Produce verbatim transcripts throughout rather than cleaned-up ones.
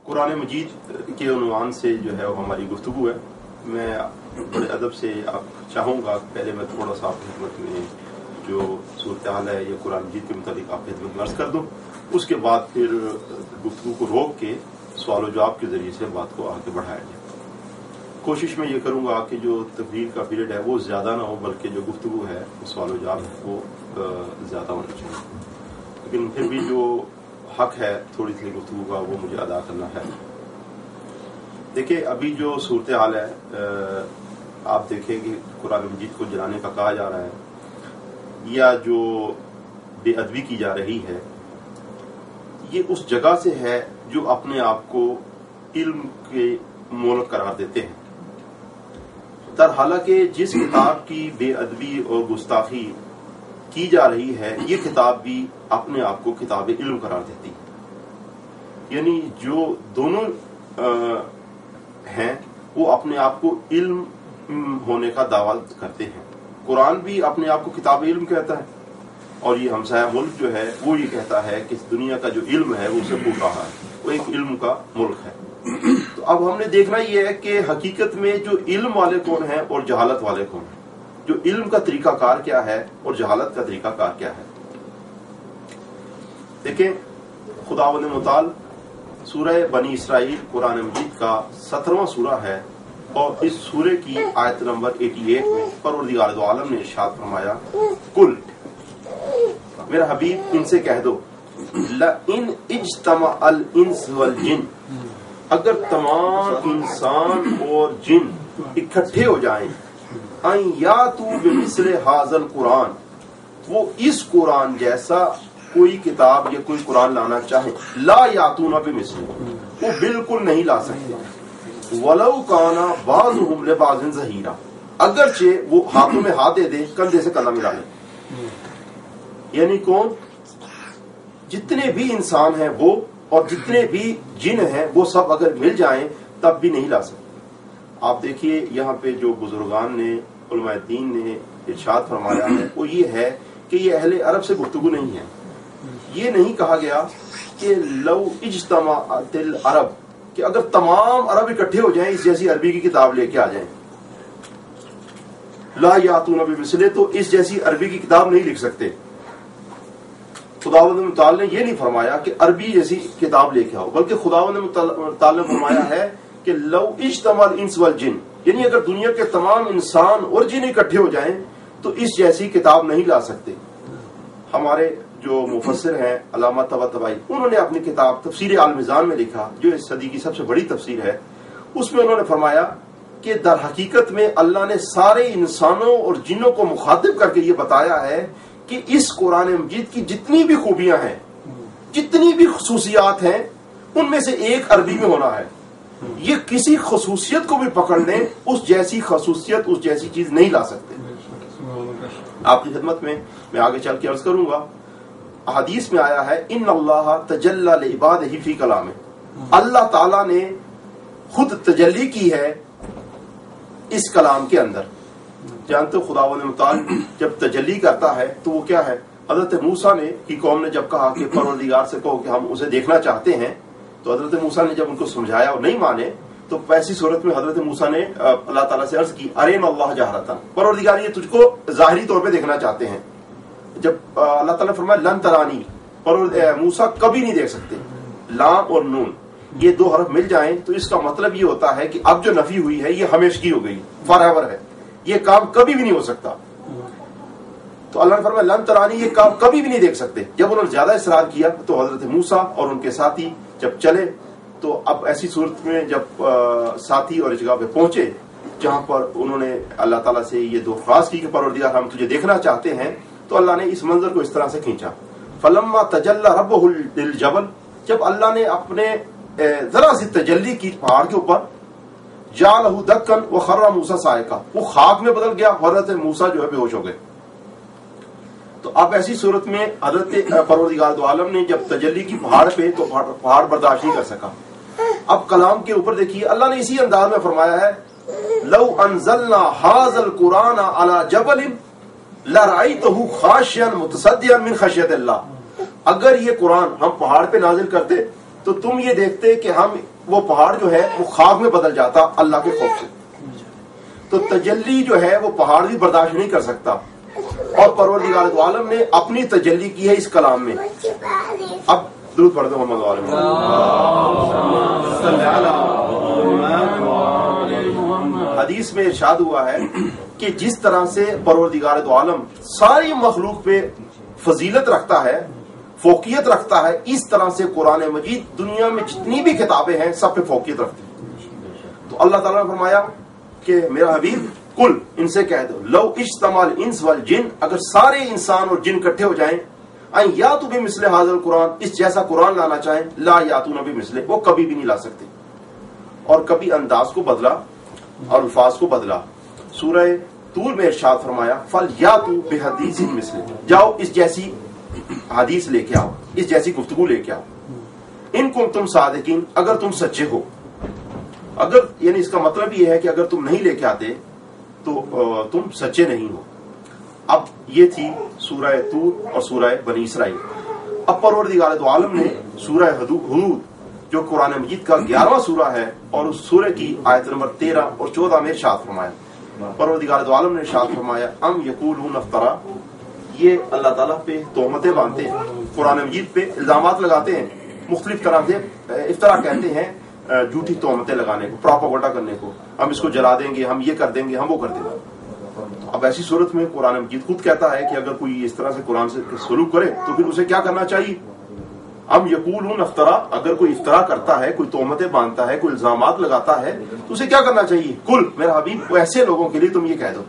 قرآن مجید کے عنوان سے جو ہے وہ ہماری گفتگو ہے. میں بڑے ادب سے آپ چاہوں گا پہلے میں تھوڑا سا آپ کی خدمت میں جو صورتحال ہے یہ قرآن مجید کے متعلق آپ کی خدمت میں عرض کر دوں. اس کے بعد پھر گفتگو کو روک کے سوال و جواب کے ذریعے سے بات کو آگے بڑھایا جائے. کوشش میں یہ کروں گا کہ جو تقریر کا پیریڈ ہے وہ زیادہ نہ ہو بلکہ جو گفتگو ہے سوال و جواب وہ زیادہ ہونا چاہیے. لیکن پھر بھی جو حق ہے تھوڑی سی گفتگو کا وہ مجھے ادا کرنا ہے. دیکھیں ابھی جو صورتحال ہے آپ دیکھیں کہ قرآن مجید کو جلانے کا کہا جا رہا ہے یا جو بے ادبی کی جا رہی ہے یہ اس جگہ سے ہے جو اپنے آپ کو علم کے مولک قرار دیتے ہیں. در حالانکہ جس کتاب کی بے ادبی اور گستاخی کی جا رہی ہے یہ کتاب بھی اپنے آپ کو کتاب علم قرار دیتی ہے. یعنی جو دونوں ہیں وہ اپنے آپ کو علم ہونے کا دعویٰ کرتے ہیں. قرآن بھی اپنے آپ کو کتاب علم کہتا ہے اور یہ ہمسایہ ملک جو ہے وہ یہ کہتا ہے کہ دنیا کا جو علم ہے وہ اسے پوچھ رہا ہے, وہ ایک علم کا ملک ہے. تو اب ہم نے دیکھنا یہ ہے کہ حقیقت میں جو علم والے کون ہیں اور جہالت والے کون ہیں, جو علم کا طریقہ کار کیا ہے اور جہالت کا طریقہ کار کیا ہے. دیکھیں خداوند متعال سورہ بنی اسرائیل قرآن مجید کا سترواں سورہ ہے اور اس سورے کی آیت نمبر اٹھاسی میں پروردگار دو عالم نے ارشاد فرمایا کل میرا حبیب ان سے کہہ دو لئن اجتمع الانس والجن, اگر تمام انسان اور جن اکٹھے ہو جائیں ان یاتوا بمثل ھذا القرآن, وہ اس قرآن جیسا کوئی کتاب یا کوئی قرآن لانا چاہیں, لا یاتون بمثل, وہ بالکل نہیں لا سکتے. ولو کان بعضهم لبعض ظہیرا, اگرچہ وہ ہاتھوں میں ہاتھ دے دے کندھے سے کندھا ملا لیں. یعنی کون, جتنے بھی انسان ہیں وہ اور جتنے بھی جن ہیں وہ سب اگر مل جائیں تب بھی نہیں لا سکتے. آپ دیکھیے یہاں پہ جو بزرگان نے علماء دین نے ارشاد فرمایا ہے وہ یہ ہے کہ یہ اہل عرب سے گفتگو نہیں ہے. یہ نہیں کہا گیا کہ لو اجتمعت العرب, کہ اگر تمام عرب اکٹھے ہو جائیں اس جیسی عربی کی کتاب لے کے آ جائیں, لا یاتون بمثلہ, تو اس جیسی عربی کی کتاب نہیں لکھ سکتے. خداوند متعال نے یہ نہیں فرمایا کہ عربی جیسی کتاب لے کے آؤ, بلکہ خداوند متعال نے فرمایا ہے کہ لو اجتمع الانس والجن, یعنی اگر دنیا کے تمام انسان اور جن اکٹھے ہو جائیں تو اس جیسی کتاب نہیں لا سکتے. ہمارے جو مفسر ہیں علامہ طباطبائی, انہوں نے اپنی کتاب تفسیر المیزان میں لکھا جو اس صدی کی سب سے بڑی تفسیر ہے, اس میں انہوں نے فرمایا کہ در حقیقت میں اللہ نے سارے انسانوں اور جنوں کو مخاطب کر کے یہ بتایا ہے کہ اس قرآن مجید کی جتنی بھی خوبیاں ہیں, جتنی بھی خصوصیات ہیں, ان میں سے ایک عربی میں ہونا ہے. یہ کسی خصوصیت کو بھی پکڑ لیں اس جیسی خصوصیت اس جیسی چیز نہیں لا سکتے. آپ کی خدمت میں میں آگے چل کے عرض کروں گا. حدیث میں آیا ہے ان اللہ تجلی لعبادہ فی کلامہ, اللہ تعالیٰ نے خود تجلی کی ہے اس کلام کے اندر. جانتے ہو خداوند متعال جب تجلی کرتا ہے تو وہ کیا ہے, حضرت موسیٰ نے کی قوم نے جب کہا کہ پروردگار سے کہو کہ ہم اسے دیکھنا چاہتے ہیں, تو حضرت موسیٰ نے جب ان کو سمجھایا اور نہیں مانے تو ایسی صورت میں حضرت موسیٰ نے اللہ تعالیٰ سے عرض کی ارین اللہ جہرتاً, پروردگار یہ تجھ کو ظاہری طور پہ دیکھنا چاہتے ہیں. جب اللہ تعالیٰ نے فرمایا لن ترانی, پروردگار موسیٰ کبھی نہیں دیکھ سکتے. لام اور نون یہ دو حرف مل جائیں تو اس کا مطلب یہ ہوتا ہے کہ اب جو نفی ہوئی ہے یہ ہمیشگی ہو گئی, فار ایور ہے, یہ کام کبھی بھی نہیں ہو سکتا. تو اللہ نے فرمایا لن ترانی, یہ کام کبھی بھی نہیں دیکھ سکتے. جب انہوں نے زیادہ اصرار کیا تو حضرت موسیٰ اور ان کے ساتھی جب چلے تو اب ایسی صورت میں جب ساتھی اور اس جگہ پہ پہنچے جہاں پر انہوں نے اللہ تعالیٰ سے یہ درخواست کی کہ پروردگار ہم تجھے دیکھنا چاہتے ہیں, تو اللہ نے اس منظر کو اس طرح سے کھینچا. فلما تجلی ربہ للجبل, جب اللہ نے اپنے ذرا سی تجلی کی پہاڑ کے اوپر, جعلہ دکا وخر موسیٰ صاعقا, وہ خاک میں بدل گیا, حضرت موسیٰ جو ہے بے ہوش ہو گئے. تو اب ایسی صورت میں حضرت پروردگار دو عالم نے جب تجلی کی پہاڑ پہ, تو پہاڑ برداشت نہیں کر سکا. اب کلام کے اوپر دیکھیے اللہ نے اسی انداز میں فرمایا ہے لو انزلنا ھذا القرآن علی جبل لرأیتہ خاشعا متصدعا من خشیۃ اللہ, اگر یہ قرآن ہم پہاڑ پہ نازل کرتے تو تم یہ دیکھتے کہ ہم وہ پہاڑ جو ہے وہ خاک میں بدل جاتا اللہ کے خوف سے. تو تجلی جو ہے وہ پہاڑ بھی برداشت نہیں کر سکتا، اور پروردگار دو عالم نے اپنی تجلی کی ہے اس کلام میں. اب درود پڑھ دو محمد عالم. حدیث میں ارشاد ہوا ہے کہ جس طرح سے پروردگار دو عالم ساری مخلوق پہ فضیلت رکھتا ہے، فوقیت رکھتا ہے، اس طرح سے قرآن مجید دنیا میں جتنی بھی کتابیں ہیں سب پہ فوقیت رکھتی ہے. تو اللہ تعالیٰ نے فرمایا کہ میرا حبیب کل ان سے کہہ دو لو اجتمع الانس والجن، اگر سارے انسان اور جن اکٹھے ہو جائیں، این یاتوا بمثل ھذا القرآن، اس جیسا قرآن لانا چاہیں، لا یاتون بمثلہ، وہ کبھی بھی نہیں لا سکتے. اور کبھی انداز کو بدلا اور الفاظ کو بدلا. سورہ طور میں ارشاد فرمایا فلیاتوا بحدیث مثلہ، جاؤ اس جیسی حدیث لے کے آؤ، اس جیسی گفتگو لے کے آؤ. ان کنتم صادقین، اگر تم سچے ہو. اگر یعنی اس کا مطلب یہ ہے کہ اگر تم نہیں لے کے آتے تو تم سچے نہیں ہو. اب یہ تھی سورہ طور اور سورہ بنی اسرائیل. اب پروردگار دو عالم نے سورہ حدود جو قرآن مجید کا گیارہواں سورہ ہے اور اس سورہ کی آیت نمبر تیرہ اور چودہ میں ارشاد فرمایا. پروردگار دو عالم نے ارشاد فرمایا ام یقولون افترا، یہ اللہ تعالیٰ پہ تہمتیں باندھتے ہیں، قرآن مجید پہ الزامات لگاتے ہیں، مختلف طرح سے افطرا کہتے ہیں جھوٹی تہمتیں لگانے کو، پراپاگنڈا کرنے کو. ہم اس کو جلا دیں گے، ہم یہ کر دیں گے، ہم وہ کر دیں گے. اب ایسی صورت میں قرآن مجید خود کہتا ہے کہ اگر کوئی اس طرح سے قرآن سے سلوک کرے تو پھر اسے کیا کرنا چاہیے. ہم یقولون افترا، اگر کوئی افطرا کرتا ہے، کوئی تہمتیں باندھتا ہے، کوئی الزامات لگاتا ہے تو اسے کیا کرنا چاہیے. کل میرا حبیب وہ ایسے لوگوں کے لیے تم یہ کہہ دو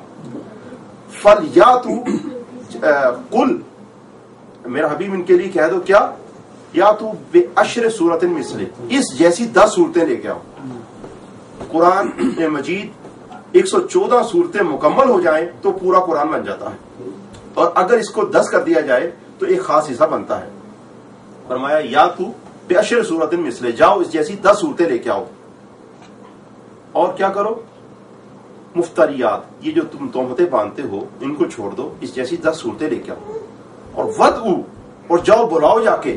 فلیاتوا، کل میرا حبیب ان کے لیے کہہ دو کیا، یا تو بے عشر سورت مثلہ، اس جیسی دس صورتیں لے کے آؤ. قرآن مجید ایک سو چودہ صورتیں مکمل ہو جائیں تو پورا قرآن بن جاتا ہے، اور اگر اس کو دس کر دیا جائے تو ایک خاص حصہ بنتا ہے. فرمایا یا تو بے عشر سورت مثلہ، جاؤ اس جیسی دس صورتیں لے کے آؤ. اور کیا کرو، مفتریات، یہ جو تم تہمتیں باندھتے ہو ان کو چھوڑ دو، اس جیسی دس صورتیں لے کے آؤ. اور ودعو، اور جاؤ بلاؤ جا کے،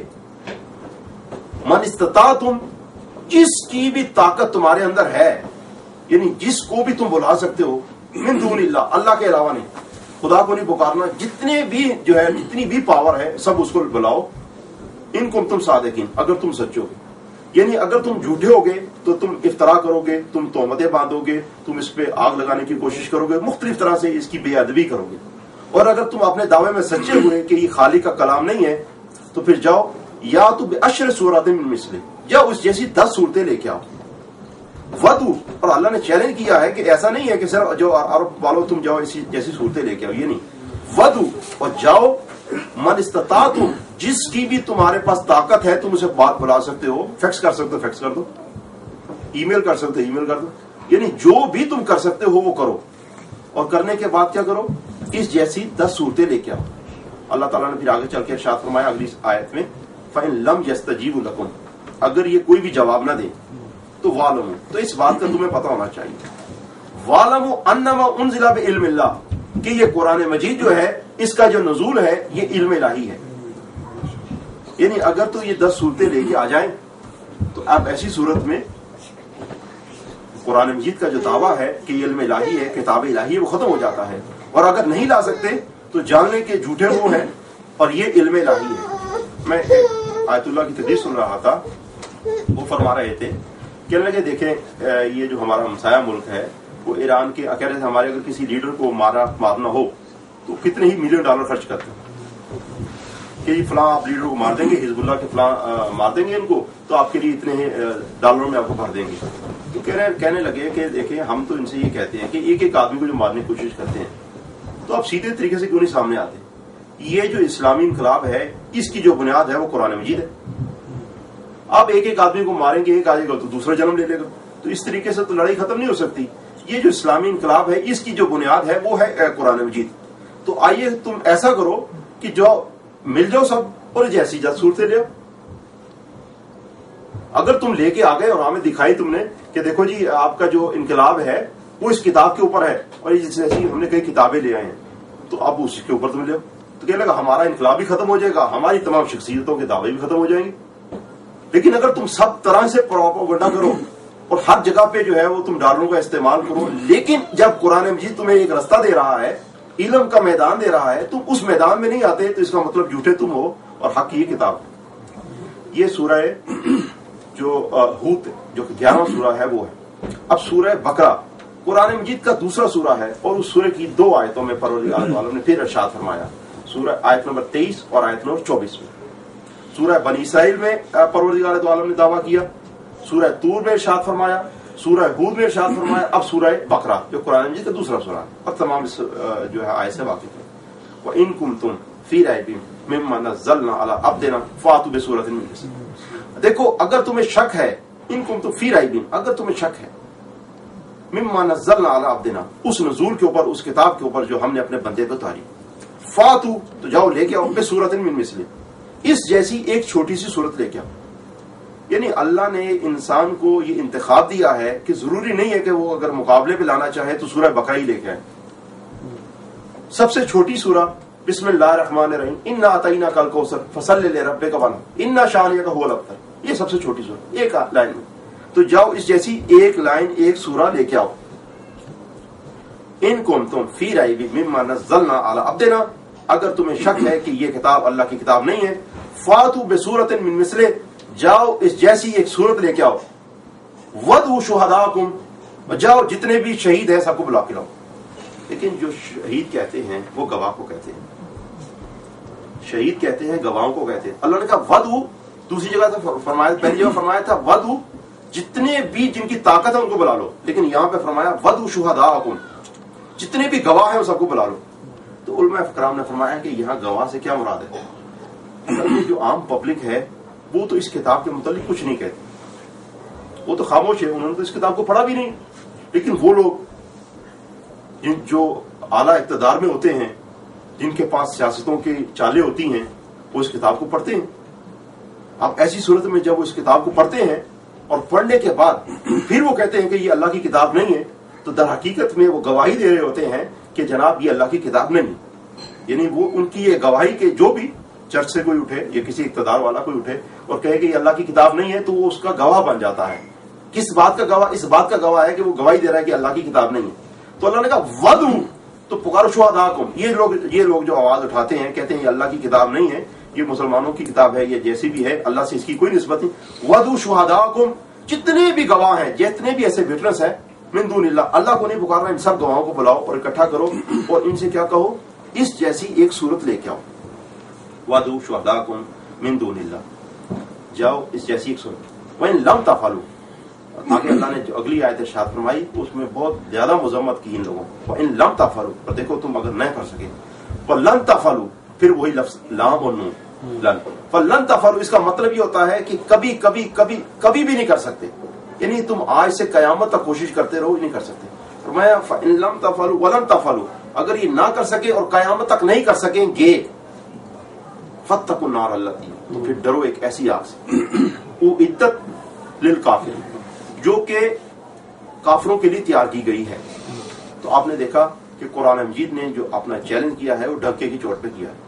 من استطاعتم، جس کی بھی طاقت تمہارے اندر ہے، یعنی جس کو بھی تم بلا سکتے ہو، من دون اللہ، اللہ کے علاوہ نہیں، خدا کو نہیں پکارنا، جتنے بھی جو ہے جتنی بھی پاور ہے سب اس کو بلاؤ. ان کو تم صادقین، اگر تم سچو گے. یعنی اگر تم جھوٹے ہوگے تو تم افطرا کرو گے، تم تہمتیں باندھو گے، تم اس پہ آگ لگانے کی کوشش کرو گے، مختلف طرح سے اس کی بے ادبی کرو گے. اور اگر تم اپنے دعوے میں سچے ہوئے کہ یہ خالق کا کلام نہیں ہے تو پھر جاؤ یا تو بعشر سورات من مثلہ، جاؤ اس جیسی دس صورتیں لے کے آؤ. ودو، اور اللہ نے چیلنج کیا ہے کہ ایسا نہیں ہے کہ صرف جو عرب والوں تم جاؤ اسی جیسی صورتیں لے کے آؤ، یہ نہیں. ودو، اور جاؤ من استطاعتم، جس کی بھی تمہارے پاس طاقت ہے تم اسے بات بلا سکتے ہو، فیکس کر سکتے ہو فیکس کر دو، ای میل کر سکتے ہو ای میل کر دو، یعنی جو بھی تم کر سکتے ہو وہ کرو. اور کرنے کے بعد کیا کرو، اس جیسی دس صورتیں لے کے آؤ. اللہ تعالیٰ نے پھر آگے چل کے ارشاد فرمایا اگلی آیت میں فَإِن لَمْ يَسْتَجِيبُوا لَكُمْ، اگر یہ کوئی بھی جواب نہ دے تو وَاعْلَمُوا، تو اس بات کا تمہیں پتہ ہونا چاہیے، وَاعْلَمُوا أَنَّمَا أُنزِلَ بِعِلْمِ اللَّهِ، کہ یہ قرآن مجید جو ہے اس کا جو نزول ہے یہ علم الہی ہے. یعنی اگر تو یہ دس صورتیں لے کے آ جائیں تو اب ایسی صورت میں قرآن مجید کا جو دعویٰ ہے کہ یہ علم الہی ہے، کتاب الہی ہے، وہ ختم ہو جاتا ہے. اور اگر نہیں لا سکتے تو جان لیں کہ جھوٹے وہ ہیں اور یہ علم الہی ہے. میں آیت اللہ کی تدریس سن رہا تھا، وہ فرما رہے تھے، کہنے لگے دیکھیں یہ جو ہمارا ہمسایہ ملک ہے وہ ایران کے، کہہ رہے تھے ہمارے اگر کسی لیڈر کو مارا مارنا ہو تو کتنے ہی ملین ڈالر خرچ کرتے ہیں کہ یہ فلاں آپ لیڈر کو مار دیں گے، حزب اللہ کے فلاں مار دیں گے ان کو تو آپ کے لیے اتنے ہی ڈالروں میں آپ کو بھر دیں گے. تو کہہ رہے کہنے لگے کہ دیکھیں ہم تو ان سے یہ کہتے ہیں کہ ایک ایک آدمی کو جو مارنے کی کوشش کرتے ہیں تو آپ سیدھے طریقے سے کیوں نہیں سامنے آتے. یہ جو اسلامی انقلاب ہے اس کی جو بنیاد ہے وہ قرآن مجید ہے. آپ ایک ایک آدمی کو ماریں گے، ایک آ جائے گا تو دوسرا جنم لے لے گا، تو اس طریقے سے تو لڑائی ختم نہیں ہو سکتی. یہ جو اسلامی انقلاب ہے اس کی جو بنیاد ہے وہ ہے قرآن مجید. تو آئیے تم ایسا کرو کہ جو مل جاؤ سب اور جیسی جات صورتیں لے. اگر تم لے کے آ گئے اور ہمیں دکھائی تم نے کہ دیکھو جی آپ کا جو انقلاب ہے وہ اس کتاب کے اوپر ہے اور جیسے ہم نے کئی کتابیں لے آئے ہیں تو اب اس کے اوپر تم لے، تو کہنے لگا ہمارا انقلاب بھی ختم ہو جائے گا، ہماری تمام شخصیتوں کے دعوے بھی ختم ہو جائیں گے. لیکن اگر تم سب طرح سے پروپیگنڈا کرو اور ہر جگہ پہ جو ہے وہ تم ڈالروں کا استعمال کرو، لیکن جب قرآن مجید تمہیں ایک رستہ دے رہا ہے، علم کا میدان دے رہا ہے، تم اس میدان میں نہیں آتے، تو اس کا مطلب جھوٹے تم ہو اور حق کی یہ کتاب ہے۔ یہ سورہ جو ہود جو گیارہواں سورہ ہے وہ ہے۔ اب سورہ بقرہ قرآن مجید کا دوسرا سورہ ہے، اور اس سورہ کی دو آیتوں میں پروردگار عالم نے پھر ارشاد فرمایا، سورہ آیت نمبر تیئیس اور آیت نمبر چوبیس میں۔ سورہ بنی اسرائیل میں پروردگار عالم نے دعویٰ کیا، سورہ طور میں ارشاد فرمایا، سورہ ہود میں ارشاد فرمایا، اب سورہ بقرہ جو قرآن مجید کا دوسرا سورہ ہے، اور تمام اس جو ہے آیت سے واقف ہے۔ وَإِن كُنتُمْ فِي رَيْبٍ مِّمَّا نَزَّلْنَا عَلَىٰ عَبْدِنَا فَأْتُوا بِسُورَةٍ مِّن مِّثْلِهِ۔ دیکھو اگر تمہیں شک ہے، ان كُنتُمْ فِي رَيْبٍ، اگر تمہیں شک ہے، مِّمَّا نَزَّلْنَا عَلَىٰ عَبْدِنَا، اس نزول کے اوپر، اس کتاب کے اوپر جو ہم نے اپنے بندے پہ اتاری، فَأْتُوا، تو جاؤ لے کے آؤ، بِسُورَةٍ مِّن مِّثْلِهِ، اس جیسی ایک چھوٹی سی صورت لے کے آؤ۔ یعنی اللہ نے انسان کو یہ انتخاب دیا ہے کہ ضروری نہیں ہے کہ وہ اگر مقابلے پہ لانا چاہے تو سورہ بقرہ ہی لے کے آئے۔ سب سے چھوٹی سورہ بسم اللہ الرحمن الرحیم، انا اعطیناک الکوثر فصلی لربک وانحر انا شانئک هو الابتر، یہ سب سے چھوٹی سورہ ایک لائن میں، تو جاؤ اس جیسی ایک لائن ایک سورہ لے کے آؤ۔ ان کنتم فی ریب مما نزلنا علی عبدنا، اگر تمہیں شک ہے کہ یہ کتاب اللہ کی کتاب نہیں ہے، فاتوا بسورۃ من مثلہ، جاؤ اس جیسی ایک سورت لے کے آؤ، وَدْعُوا شُهَدَاءَكُمْ، جاؤ جتنے بھی شہید ہیں سب کو بلا کے لاؤ۔ لیکن جو شہید کہتے ہیں وہ گواہ کو کہتے ہیں، شہید کہتے ہیں گواہوں کو کہتے ہیں۔ اللہ نے کہا وَدْعُوا، دوسری جگہ تو فرمایا، پہلی جگہ فرمایا تھا وَدْعُوا، جتنے بھی جن کی طاقت ہے ان کو بلا لو، لیکن یہاں پہ فرمایا وَدْعُوا شُهَدَاءَكُمْ، جتنے بھی گواہ ہیں وہ سب کو بلا لو۔ تو علماء کرام نے فرمایا کہ یہاں گواہ سے کیا مراد ہے؟ جو عام پبلک ہے وہ تو اس کتاب کے متعلق کچھ نہیں کہتے، وہ تو خاموش ہے، انہوں نے تو اس کتاب کو پڑھا بھی نہیں، لیکن وہ لوگ جن جو اعلیٰ اقتدار میں ہوتے ہیں، جن کے پاس سیاستوں کی چالیں ہوتی ہیں، وہ اس کتاب کو پڑھتے ہیں۔ اب ایسی صورت میں جب وہ اس کتاب کو پڑھتے ہیں اور پڑھنے کے بعد پھر وہ کہتے ہیں کہ یہ اللہ کی کتاب نہیں ہے، تو در حقیقت میں وہ گواہی دے رہے ہوتے ہیں کہ جناب یہ اللہ کی کتاب نہیں، یعنی وہ ان کی یہ گواہی کہ جو بھی چرچ سے کوئی اٹھے یا کسی اقتدار والا کوئی اٹھے اور کہے کہ یہ اللہ کی کتاب نہیں ہے، تو وہ اس کا گواہ بن جاتا ہے۔ کس بات کا گواہ؟ اس بات کا گواہ ہے کہ وہ گواہی دے رہا ہے کہ اللہ کی کتاب نہیں ہے۔ تو اللہ نے کہا وَدْعُوا، تو پکارو شُهَدَاءَكُمْ، یہ لوگ یہ لوگ جو آواز اٹھاتے ہیں کہتے ہیں یہ اللہ کی کتاب نہیں ہے، یہ مسلمانوں کی کتاب ہے، یہ جیسی بھی ہے، اللہ سے اس کی کوئی نسبت نہیں۔ وَدْعُوا شُهَدَاءَكُمْ، جتنے بھی گواہ ہیں، جتنے بھی ایسے وٹنس ہیں، من دون اللہ، اللہ کو نہیں پکارنا، ان سب گواہوں کو بلاؤ اور اکٹھا کرو اور ان سے کیا کہو، اس جیسی ایک صورت لے کے آؤ۔ وَدْعُوا شُهَدَاءَكُمْ مِن دُونِ اللَّهِ، جاؤ اس جیسی ایک صورت۔ وَإِن لَمْ تَفْعَلُوا، آگے اللہ نے جو اگلی آیت ارشاد فرمائی اس میں بہت زیادہ مذمت کی ان لوگوں کو۔ وَإِن لَمْ تَفْعَلُوا، اور دیکھو تم اگر نہیں کر سکے، فَلَن تَفْعَلُوا، پھر وہی لفظ لام اور نون، لن، فَلَن تَفْعَلُوا، اس کا مطلب یہ ہوتا ہے کہ کبھی کبھی کبھی کبھی بھی نہیں کر سکتے، یعنی تم آج سے قیامت تک کوشش کرتے رہو، نہیں کر سکتے۔ فرمایا فَإِن لَمْ تَفْعَلُوا وَلَن تَفْعَلُوا، اگر یہ نہ کر سکے اور قیامت تک نہیں کر سکیں گے، فَاتَّقُوا النَّارَ الَّتِي، تو پھر ڈرو ایک ایسی آگ سے، اُعِدَّتْ لِلْکَافِرِینَ، جو کہ کافروں کے لیے تیار کی گئی ہے۔ تو آپ نے دیکھا کہ قرآن مجید نے جو اپنا چیلنج کیا ہے وہ ڈھکے کی چوٹ پہ کیا ہے۔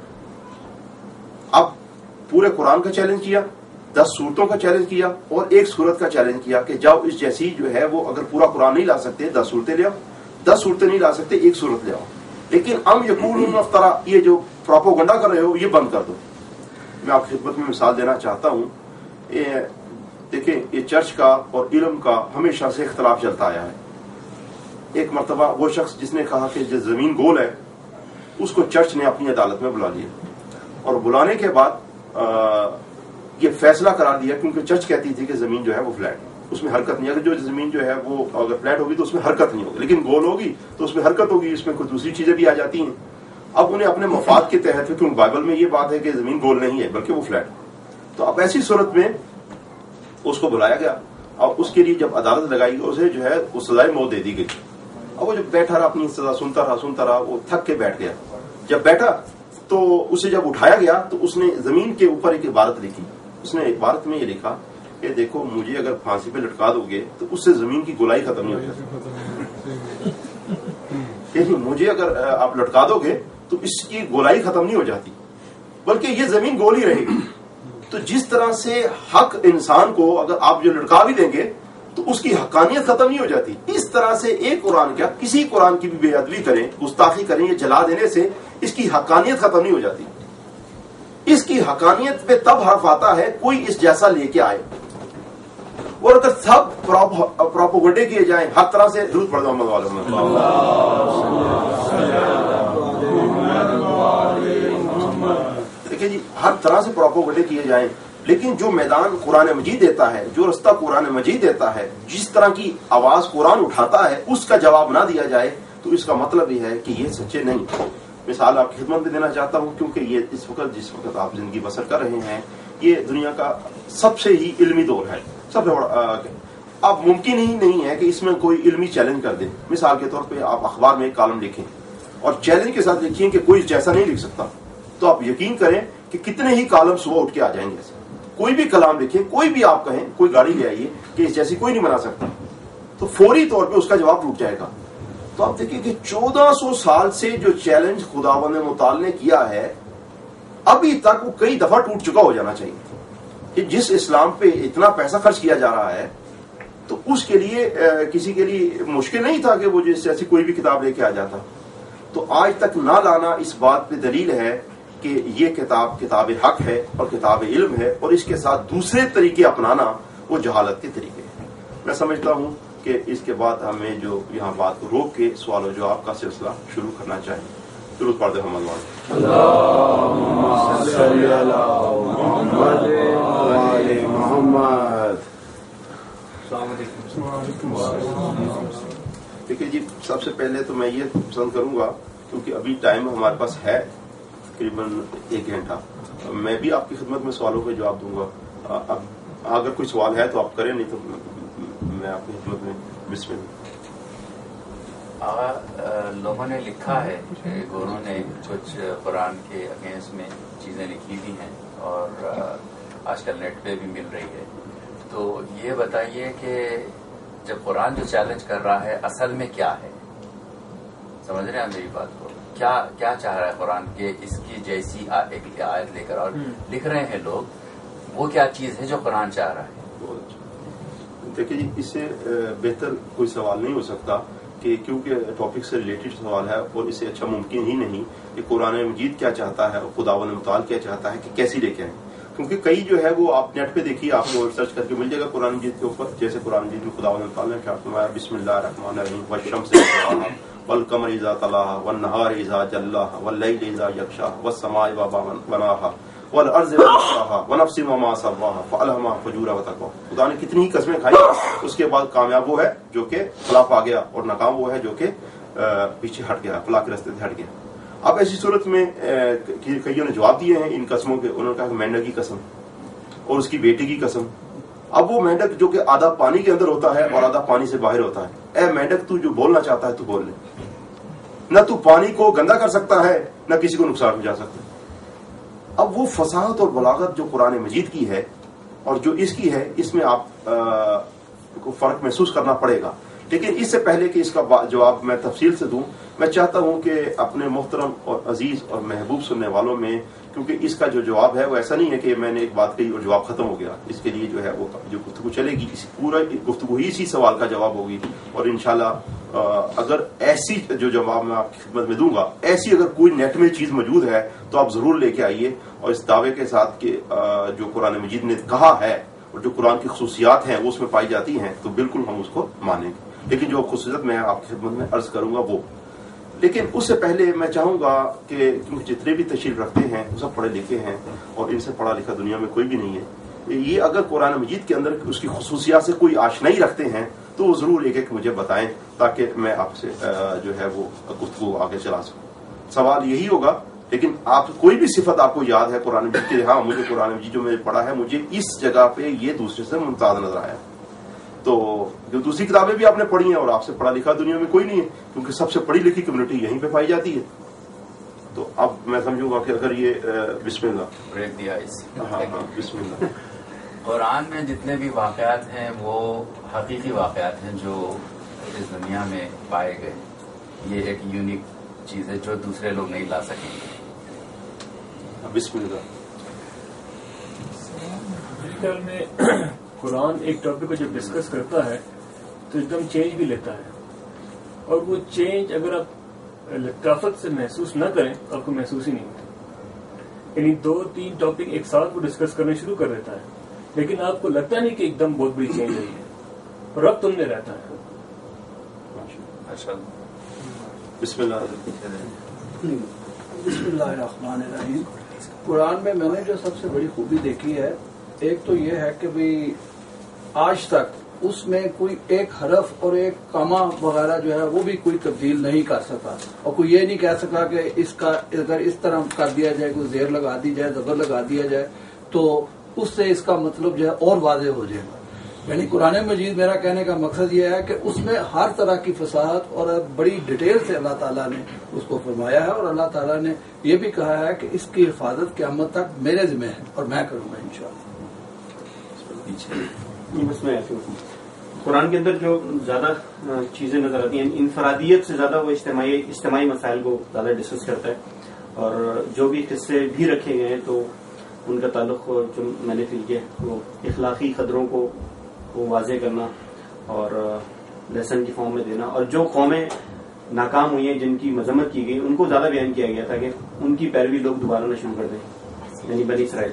اب پورے قرآن کا چیلنج کیا، دس صورتوں کا چیلنج کیا اور ایک صورت کا چیلنج کیا کہ جاؤ اس جیسی جو ہے وہ اگر پورا قرآن نہیں لا سکتے دس صورتیں لے آؤ، دس صورتیں نہیں لا سکتے ایک صورت لے آؤ، لیکن ام یقولون افطرا، یہ جو پروپوگنڈا کر رہے ہو یہ بند کر دو۔ میں آپ کی خدمت میں مثال دینا چاہتا ہوں، یہ دیکھیں یہ چرچ کا اور علم کا ہمیشہ سے اختلاف چلتا آیا ہے۔ ایک مرتبہ وہ شخص جس نے کہا کہ جو زمین گول ہے اس کو چرچ نے اپنی عدالت میں بلا لیا، اور بلانے کے بعد یہ فیصلہ قرار دیا، کیونکہ چرچ کہتی تھی کہ زمین جو ہے وہ فلیٹ ہے، اس میں حرکت نہیں، اگر جو زمین جو ہے وہ اگر فلیٹ ہوگی تو اس میں حرکت نہیں ہوگی، لیکن گول ہوگی تو اس میں حرکت ہوگی، اس میں کچھ دوسری چیزیں بھی آ جاتی ہیں۔ اب انہیں اپنے مفاد کے تحت، کیونکہ بائبل میں یہ بات ہے کہ زمین گول نہیں ہے بلکہ وہ فلیٹ ہے، تو اب ایسی صورت میں اس کو بلایا گیا اور اس کے لیے جب عدالت لگائی اسے جو ہے وہ سزائے موت دے دی گئی۔ اب وہ جب بیٹھا رہا اپنی سزا سنتا رہا سنتا رہا وہ تھک کے بیٹھ گیا۔ جب بیٹھا تو اسے جب اٹھایا گیا تو اس نے زمین کے اوپر ایک عبارت لکھی، اس نے عبارت میں یہ لکھا کہ دیکھو مجھے اگر پھانسی پہ لٹکا دو گے تو اس سے زمین کی گولائی ختم نہیں ہو جاتی، یعنی مجھے اگر آپ لٹکا دو گے تو اس کی گولائی ختم نہیں ہو جاتی بلکہ یہ زمین گول ہی رہے گی۔ تو جس طرح سے حق انسان کو اگر آپ جو لٹکا بھی دیں گے تو اس کی حقانیت ختم نہیں ہو جاتی، اس طرح سے ایک قرآن کیا کسی قرآن کی بھی بے ادبی کریں، گستاخی کریں یا جلا دینے سے اس کی حقانیت ختم نہیں ہو جاتی. اس کی حقانیت پہ تب حرف آتا ہے کوئی اس جیسا لے کے آئے. اور اگر سب پروپوگنڈے کیے جائیں ہر طرح سے، درود پڑھ دو محمد والے دیکھیں جی، ہر طرح سے پروپوگنڈے کیے جائیں، لیکن جو میدان قرآن مجید دیتا ہے، جو رستہ قرآن مجید دیتا ہے، جس طرح کی آواز قرآن اٹھاتا ہے اس کا جواب نہ دیا جائے تو اس کا مطلب یہ ہے کہ یہ سچے نہیں. مثال آپ کی خدمت میں دینا چاہتا ہوں، کیونکہ یہ اس وقت جس وقت آپ زندگی بسر کر رہے ہیں یہ دنیا کا سب سے ہی علمی دور ہے، سب سے بڑا. اب ممکن ہی نہیں ہے کہ اس میں کوئی علمی چیلنج کر دیں. مثال کے طور پہ آپ اخبار میں ایک کالم لکھیں اور چیلنج کے ساتھ لکھیں کہ کوئی جیسا نہیں لکھ سکتا، تو آپ یقین کریں کہ کتنے ہی کالم صبح اٹھ کے آ جائیں گے. کوئی بھی کلام لکھیں، کوئی بھی آپ کہیں کوئی گاڑی لے آئیے کہ اس جیسی کوئی نہیں بنا سکتا، تو فوری طور پہ اس کا جواب ٹوٹ جائے گا. تو آپ دیکھیں کہ چودہ سو سال سے جو چیلنج خداوند متعال نے کیا ہے ابھی تک وہ کئی دفعہ ٹوٹ چکا ہو جانا چاہیے. کہ جس اسلام پہ اتنا پیسہ خرچ کیا جا رہا ہے تو اس کے لیے کسی کے لیے مشکل نہیں تھا کہ وہ جیسی کوئی بھی کتاب لے کے آ جاتا. تو آج تک نہ لانا اس بات پہ دلیل ہے کہ یہ کتاب کتاب حق ہے اور کتاب علم ہے، اور اس کے ساتھ دوسرے طریقے اپنانا وہ جہالت کے طریقے ہیں. میں سمجھتا ہوں کہ اس کے بعد ہمیں جو یہاں بات کو روک کے سوال و جواب کا سلسلہ شروع کرنا چاہیے. درود پڑھ دیں محمد والے. اللہم صلی علی محمد وعلی محمد. السلام علیکم. دیکھیے جی، سب سے پہلے تو میں یہ پسند کروں گا کیونکہ ابھی ٹائم ہمارے پاس ہے تقریباً ایک گھنٹہ، میں بھی آپ کی خدمت میں سوالوں کا جواب دوں گا. اب اگر کوئی سوال ہے تو آپ کریں، نہیں تو میں آپ کی خدمت میں. بسم اللہ. آغا لوگوں نے لکھا ہے کہ گوروں نے کچھ قرآن کے اگینسٹ میں چیزیں لکھی بھی ہیں اور آج کل نیٹ پہ بھی مل رہی ہے. تو یہ بتائیے کہ جب قرآن جو چیلنج کر رہا ہے اصل میں کیا ہے؟ سمجھ رہے ہیں میری بات کو؟ کیا کیا چاہ رہا ہے قرآن کے اس کی جیسی ایک آیت لے کر اور لکھ رہے ہیں لوگ، وہ کیا چیز ہے جو قرآن چاہ رہا ہے؟ بہت اچھا. دیکھیے جی، اس سے بہتر کوئی سوال نہیں ہو سکتا کہ کیونکہ ٹاپک سے ریلیٹڈ سوال ہے اور اس سے اچھا ممکن ہی نہیں کہ قرآن مجید کیا چاہتا ہے اور خداوند متعال کیا چاہتا ہے کہ کیسی لے کے آئیں. کیونکہ کئی جو ہے وہ آپ نیٹ پہ دیکھیے، آپ کو سرچ کر کے مل جائے گا قرآن مجید کے اوپر. جیسے قرآن مجید میں خداوند متعال نے کیا فرمایا، بسم اللہ الرحمن الرحیم، والشمس اذا طلاها والقمر اذا تلاها والنهار اذا جلاها والليل اذا يغشاها والسماء وما بناها والارض وما طحاها ونفس وما سواها فالهمها فجورها وتقواها. خدا نے کتنی ہی قسمیں کھائی، اس کے بعد کامیاب وہ ہے جو کہ فلاح پا گیا اور ناکام وہ ہے جو کہ پیچھے ہٹ گیا، فلاح کے راستے سے ہٹ گیا. اب ایسی صورت میں کئیوں نے جواب دیے ہیں ان قسموں کے. انہوں نے کہا کہ مینڈک کی قسم اور اس کی بیٹی کی قسم. اب وہ مینڈک جو کہ آدھا پانی کے اندر ہوتا ہے اور آدھا پانی سے باہر ہوتا ہے، اے مینڈک تو جو بولنا چاہتا ہے تو بول لے. نہ تو پانی کو گندا کر سکتا ہے نہ کسی کو نقصان پہنچا سکتا ہے. اب وہ فصاحت اور بلاغت جو قرآن مجید کی ہے اور جو اس کی ہے، اس میں آپ کو فرق محسوس کرنا پڑے گا. لیکن اس سے پہلے کہ اس کا جواب میں تفصیل سے دوں، میں چاہتا ہوں کہ اپنے محترم اور عزیز اور محبوب سننے والوں میں، کیونکہ اس کا جو جواب ہے وہ ایسا نہیں ہے کہ میں نے ایک بات کہی اور جواب ختم ہو گیا. اس کے لیے جو ہے وہ جو گفتگو چلے گی، اس پورا گفتگو ہی اسی سوال کا جواب ہوگی. اور انشاءاللہ اگر ایسی جو جواب میں آپ کی خدمت میں دوں گا، ایسی اگر کوئی نیٹ میں چیز موجود ہے تو آپ ضرور لے کے آئیے، اور اس دعوے کے ساتھ کہ جو قرآن مجید نے کہا ہے اور جو قرآن کی خصوصیات ہیں وہ اس میں پائی جاتی ہیں تو بالکل ہم اس کو مانیں گے. لیکن جو خصوصیت میں آپ کی خدمت میں عرض کروں گا وہ، لیکن اس سے پہلے میں چاہوں گا کہ کیونکہ جتنے بھی تشریف رکھتے ہیں وہ سب پڑھے لکھے ہیں اور ان سے پڑھا لکھا دنیا میں کوئی بھی نہیں ہے. یہ اگر قرآن مجید کے اندر اس کی خصوصیات سے کوئی آشنائی رکھتے ہیں تو وہ ضرور ایک ایک مجھے بتائیں تاکہ میں آپ سے جو ہے وہ گفتگو آگے چلا سکوں. سوال یہی ہوگا، لیکن آپ کوئی بھی صفت آپ کو یاد ہے قرآن مجید کی، ہاں مجھے قرآن مجید جو میں نے پڑھا ہے مجھے اس جگہ پہ یہ دوسرے سے ممتاز نظر آیا، تو جو دوسری کتابیں بھی آپ نے پڑھی ہیں اور آپ سے پڑھا لکھا دنیا میں کوئی نہیں ہے، کیونکہ سب سے پڑھی لکھی کمیونٹی یہیں پہ پائی جاتی ہے. تو اب میں سمجھوں گا کہ اگر یہ بسم اللہ بریک دیا اس ہاں ہاں بسم اللہ. قرآن میں جتنے بھی واقعات ہیں وہ حقیقی واقعات ہیں جو اس دنیا میں پائے گئے. یہ ایک یونیک چیز ہے جو دوسرے لوگ نہیں لا سکیں گے. بسم اللہ. خیال میں قرآن ایک ٹاپک کو جب ڈسکس کرتا ہے تو ایک دم چینج بھی لیتا ہے, اور وہ چینج اگر آپ لطافت سے محسوس نہ کریں تو آپ کو محسوس ہی نہیں ہوتا. یعنی دو تین ٹاپک ایک ساتھ وہ ڈسکس کرنا شروع کر دیتا ہے, لیکن آپ کو لگتا نہیں کہ ایک دم بہت بڑی چینج ہوئی ہے, اور رب تم میں رہتا ہے. بسم اللہ بسم اللہ الرحمن الرحیم. قرآن میں میں نے جو سب سے بڑی خوبی دیکھی ہے, ایک تو یہ ہے کہ بھئی آج تک اس میں کوئی ایک حرف اور ایک کاما وغیرہ جو ہے وہ بھی کوئی تبدیل نہیں کر سکا, اور کوئی یہ نہیں کہہ سکا کہ اس کا اگر اس طرح کر دیا جائے, کوئی زیر لگا دی جائے, زبر لگا دیا جائے تو اس سے اس کا مطلب جو ہے اور واضح ہو جائے گا. یعنی قرآن مجید میرا کہنے کا مقصد یہ ہے کہ اس میں ہر طرح کی فصاحت اور بڑی ڈیٹیل سے اللہ تعالیٰ نے اس کو فرمایا ہے, اور اللہ تعالیٰ نے یہ بھی کہا ہے کہ اس کی حفاظت قیامت تک میرے ذمہ ہے اور میں کروں گا انشاءاللہ. بس میں قرآن کے اندر جو زیادہ چیزیں نظر آتی ہیں, انفرادیت سے زیادہ وہ اجتماعی اجتماعی مسائل کو زیادہ ڈسکس کرتا ہے, اور جو بھی قصے بھی رکھے گئے ہیں تو ان کا تعلق جو میں نے فیل کیا وہ اخلاقی قدروں کو وہ واضح کرنا اور لیسن کی فارم میں دینا, اور جو قومیں ناکام ہوئی ہیں جن کی مذمت کی گئی ان کو زیادہ بیان کیا گیا تاکہ ان کی پیروی لوگ دوبارہ نہ شروع کر دیں, یعنی بنی اسرائیل.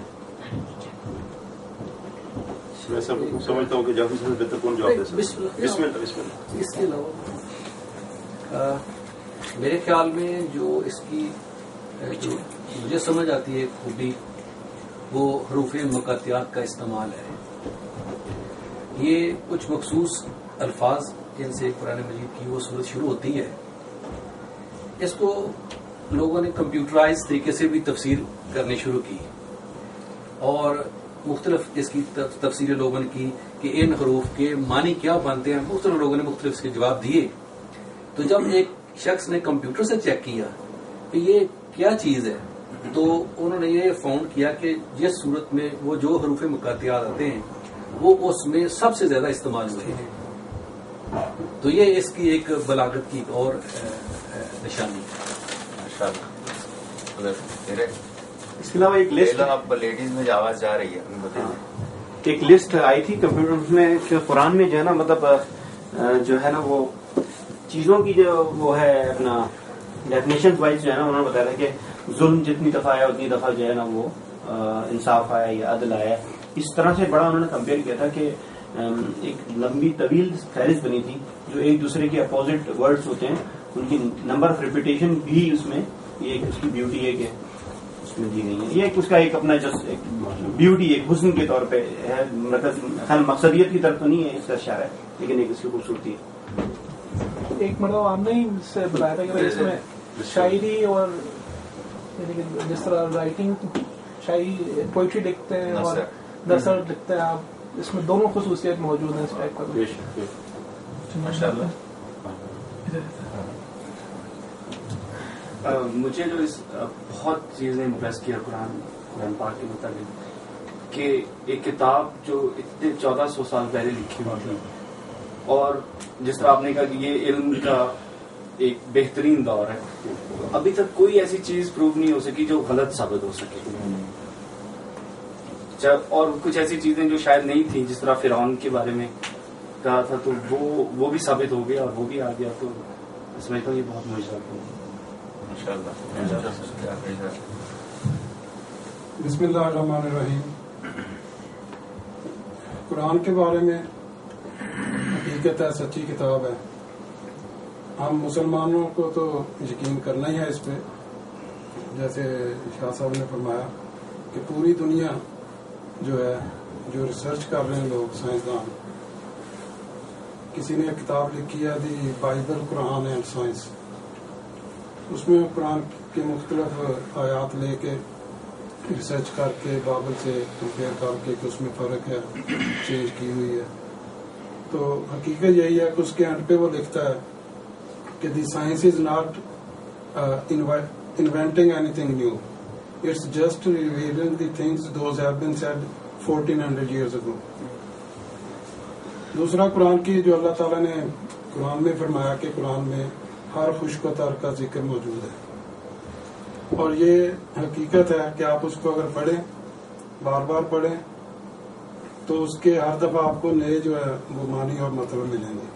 میں سمجھتا ہوں کہ جب سے بہتر کون جواب دے سکتا. بسم اللہ بسم اللہ. اس کے علاوہ میرے خیال میں جو اس کی جو مجھے سمجھ آتی ہے خوبی وہ حروف مقاطعات کا استعمال ہے. یہ کچھ مخصوص الفاظ جن سے قرآن مجید کی وہ صورت شروع ہوتی ہے, اس کو لوگوں نے کمپیوٹرائز طریقے سے بھی تفسیر کرنی شروع کی, اور مختلف اس کی تفسیریں لوگوں نے کی کہ ان حروف کے معنی کیا بنتے ہیں. مختلف لوگوں نے مختلف اس کے جواب دیے. تو جب ایک شخص نے کمپیوٹر سے چیک کیا کہ یہ کیا چیز ہے, تو انہوں نے یہ فاؤنڈ کیا کہ جس صورت میں وہ جو حروف مقاطعات آتے ہیں وہ اس میں سب سے زیادہ استعمال ہوئے ہیں. تو یہ اس کی ایک بلاغت کی ایک اور نشانی ہے. اس کے علاوہ ایک لسٹ اب لیڈیز میں آواز جا رہی ہے, ایک لسٹ آئی تھی کمپیوٹر میں کہ قرآن میں جو ہے نا مطلب جو ہے نا وہ چیزوں کی جو وہ ہے اپنا ڈیفینیشن وائز جو ہے نا انہوں نے بتایا تھا کہ ظلم جتنی دفعہ آیا اتنی دفعہ جو ہے نا وہ انصاف آیا یا عدل آیا. اس طرح سے بڑا انہوں نے کمپیئر کیا تھا کہ ایک لمبی طویل فہرست بنی تھی جو ایک دوسرے کے اپوزٹ ورڈز ہوتے ہیں ان کی نمبر آف ریپیٹیشن بھی اس میں یہ اس کی بیوٹی ہے کہ اس میں دی گئی ہے. یہ اس کا ایک اپنا جسٹ ایک بیوٹی ایک حسن کے طور پہ ہے, مطلب مقصدیت کی طرف تو نہیں ہے اس کا اشارہ ہے, لیکن ایک اس کی خوبصورتی ہے. ایک مرتبہ آپ نے سے بتایا تھا کہ اس میں شاعری اور جس طرح رائٹنگ شاعری پوئٹری لکھتے ہیں اور نثر لکھتے ہیں آپ, اس میں دونوں خصوصیت موجود ہیں اس ٹائپ کا. مجھے جو اس بہت چیزیں امپریس کیا قرآن قرآن پاک کے متعلق کہ ایک کتاب جو اتنے چودہ سو سال پہلے لکھی ہوئی تھی, اور جس طرح آپ نے کہا کہ یہ علم کا ایک بہترین دور ہے, ابھی تک کوئی ایسی چیز پروو نہیں ہو سکی جو غلط ثابت ہو سکے, اور کچھ ایسی چیزیں جو شاید نہیں تھیں جس طرح فرعون کے بارے میں کہا تھا تو وہ وہ بھی ثابت ہو گیا اور وہ بھی آ گیا. تو سمجھتا ہوں یہ بہت معجزہ ہے. بسم اللہ الرحمن الرحیم. قرآن کے بارے میں حقیقت ہے, سچی کتاب ہے. ہم مسلمانوں کو تو یقین کرنا ہی ہے اس پہ, جیسے شاہ صاحب نے فرمایا کہ پوری دنیا جو ہے جو ریسرچ کر رہے ہیں لوگ سائنسدان, کسی نے ایک کتاب لکھی ہے the Bible Quran and science. اس میں قرآن کے مختلف آیات لے کے ریسرچ کر کے بائبل سے کمپیئر کر کے کہ اس میں فرق ہے, چینج کی ہوئی ہے. تو حقیقت یہی ہے کہ اس کے اینڈ پہ وہ لکھتا ہے کہ the science is not inventing anything new, it's just revealing the things those have been said fourteen hundred years ago. دوسرا قرآن کی جو اللہ تعالیٰ نے قرآن میں فرمایا کہ قرآن میں ہر خشک و تر کا ذکر موجود ہے, اور یہ حقیقت ہے کہ آپ اس کو اگر پڑھیں, بار بار پڑھیں تو اس کے ہر دفعہ آپ کو نئے جو ہے وہ معنی اور مطلب ملیں گے.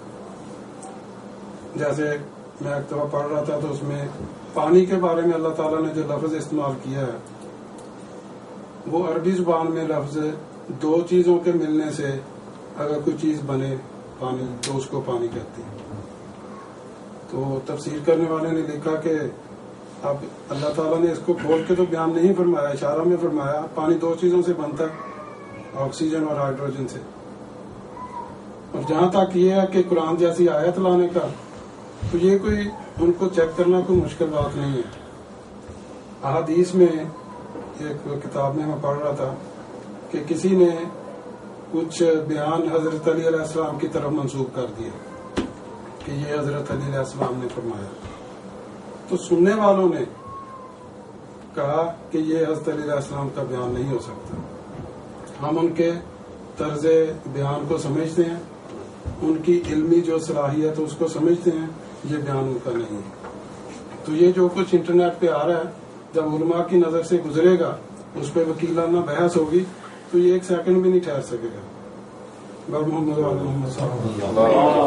جیسے میں ایک دفعہ پڑھ رہا تھا تو اس میں پانی کے بارے میں اللہ تعالیٰ نے جو لفظ استعمال کیا ہے وہ عربی زبان میں لفظ دو چیزوں کے ملنے سے اگر کوئی چیز بنے پانی تو اس کو پانی کہتے ہیں. تو تفسیر کرنے والے نے لکھا کہ اب اللہ تعالیٰ نے اس کو کھول کے تو بیان نہیں فرمایا, اشارہ میں فرمایا پانی دو چیزوں سے بنتا ہے, آکسیجن اور ہائیڈروجن سے. اور جہاں تک یہ ہے کہ قرآن جیسی آیت لانے کا تو یہ کوئی ان کو چیک کرنا کوئی مشکل بات نہیں ہے. احادیث میں ایک کتاب میں میں پڑھ رہا تھا کہ کسی نے کچھ بیان حضرت علی علیہ السلام کی طرف منسوخ کر دیا کہ یہ حضرت علی علیہ السلام نے فرمایا. تو سننے والوں نے کہا کہ یہ حضرت علی علیہ السلام کا بیان نہیں ہو سکتا. ہم ان کے طرز بیان کو سمجھتے ہیں, ان کی علمی جو صلاحیت اس کو سمجھتے ہیں, یہ بیان ان کا نہیں ہے. تو یہ جو کچھ انٹرنیٹ پہ آ رہا ہے جب علماء کی نظر سے گزرے گا اس پہ وکیلانہ بحث ہوگی تو یہ ایک سیکنڈ بھی نہیں ٹھہر سکے گا. بر محمد وعلی محمد صلی اللہ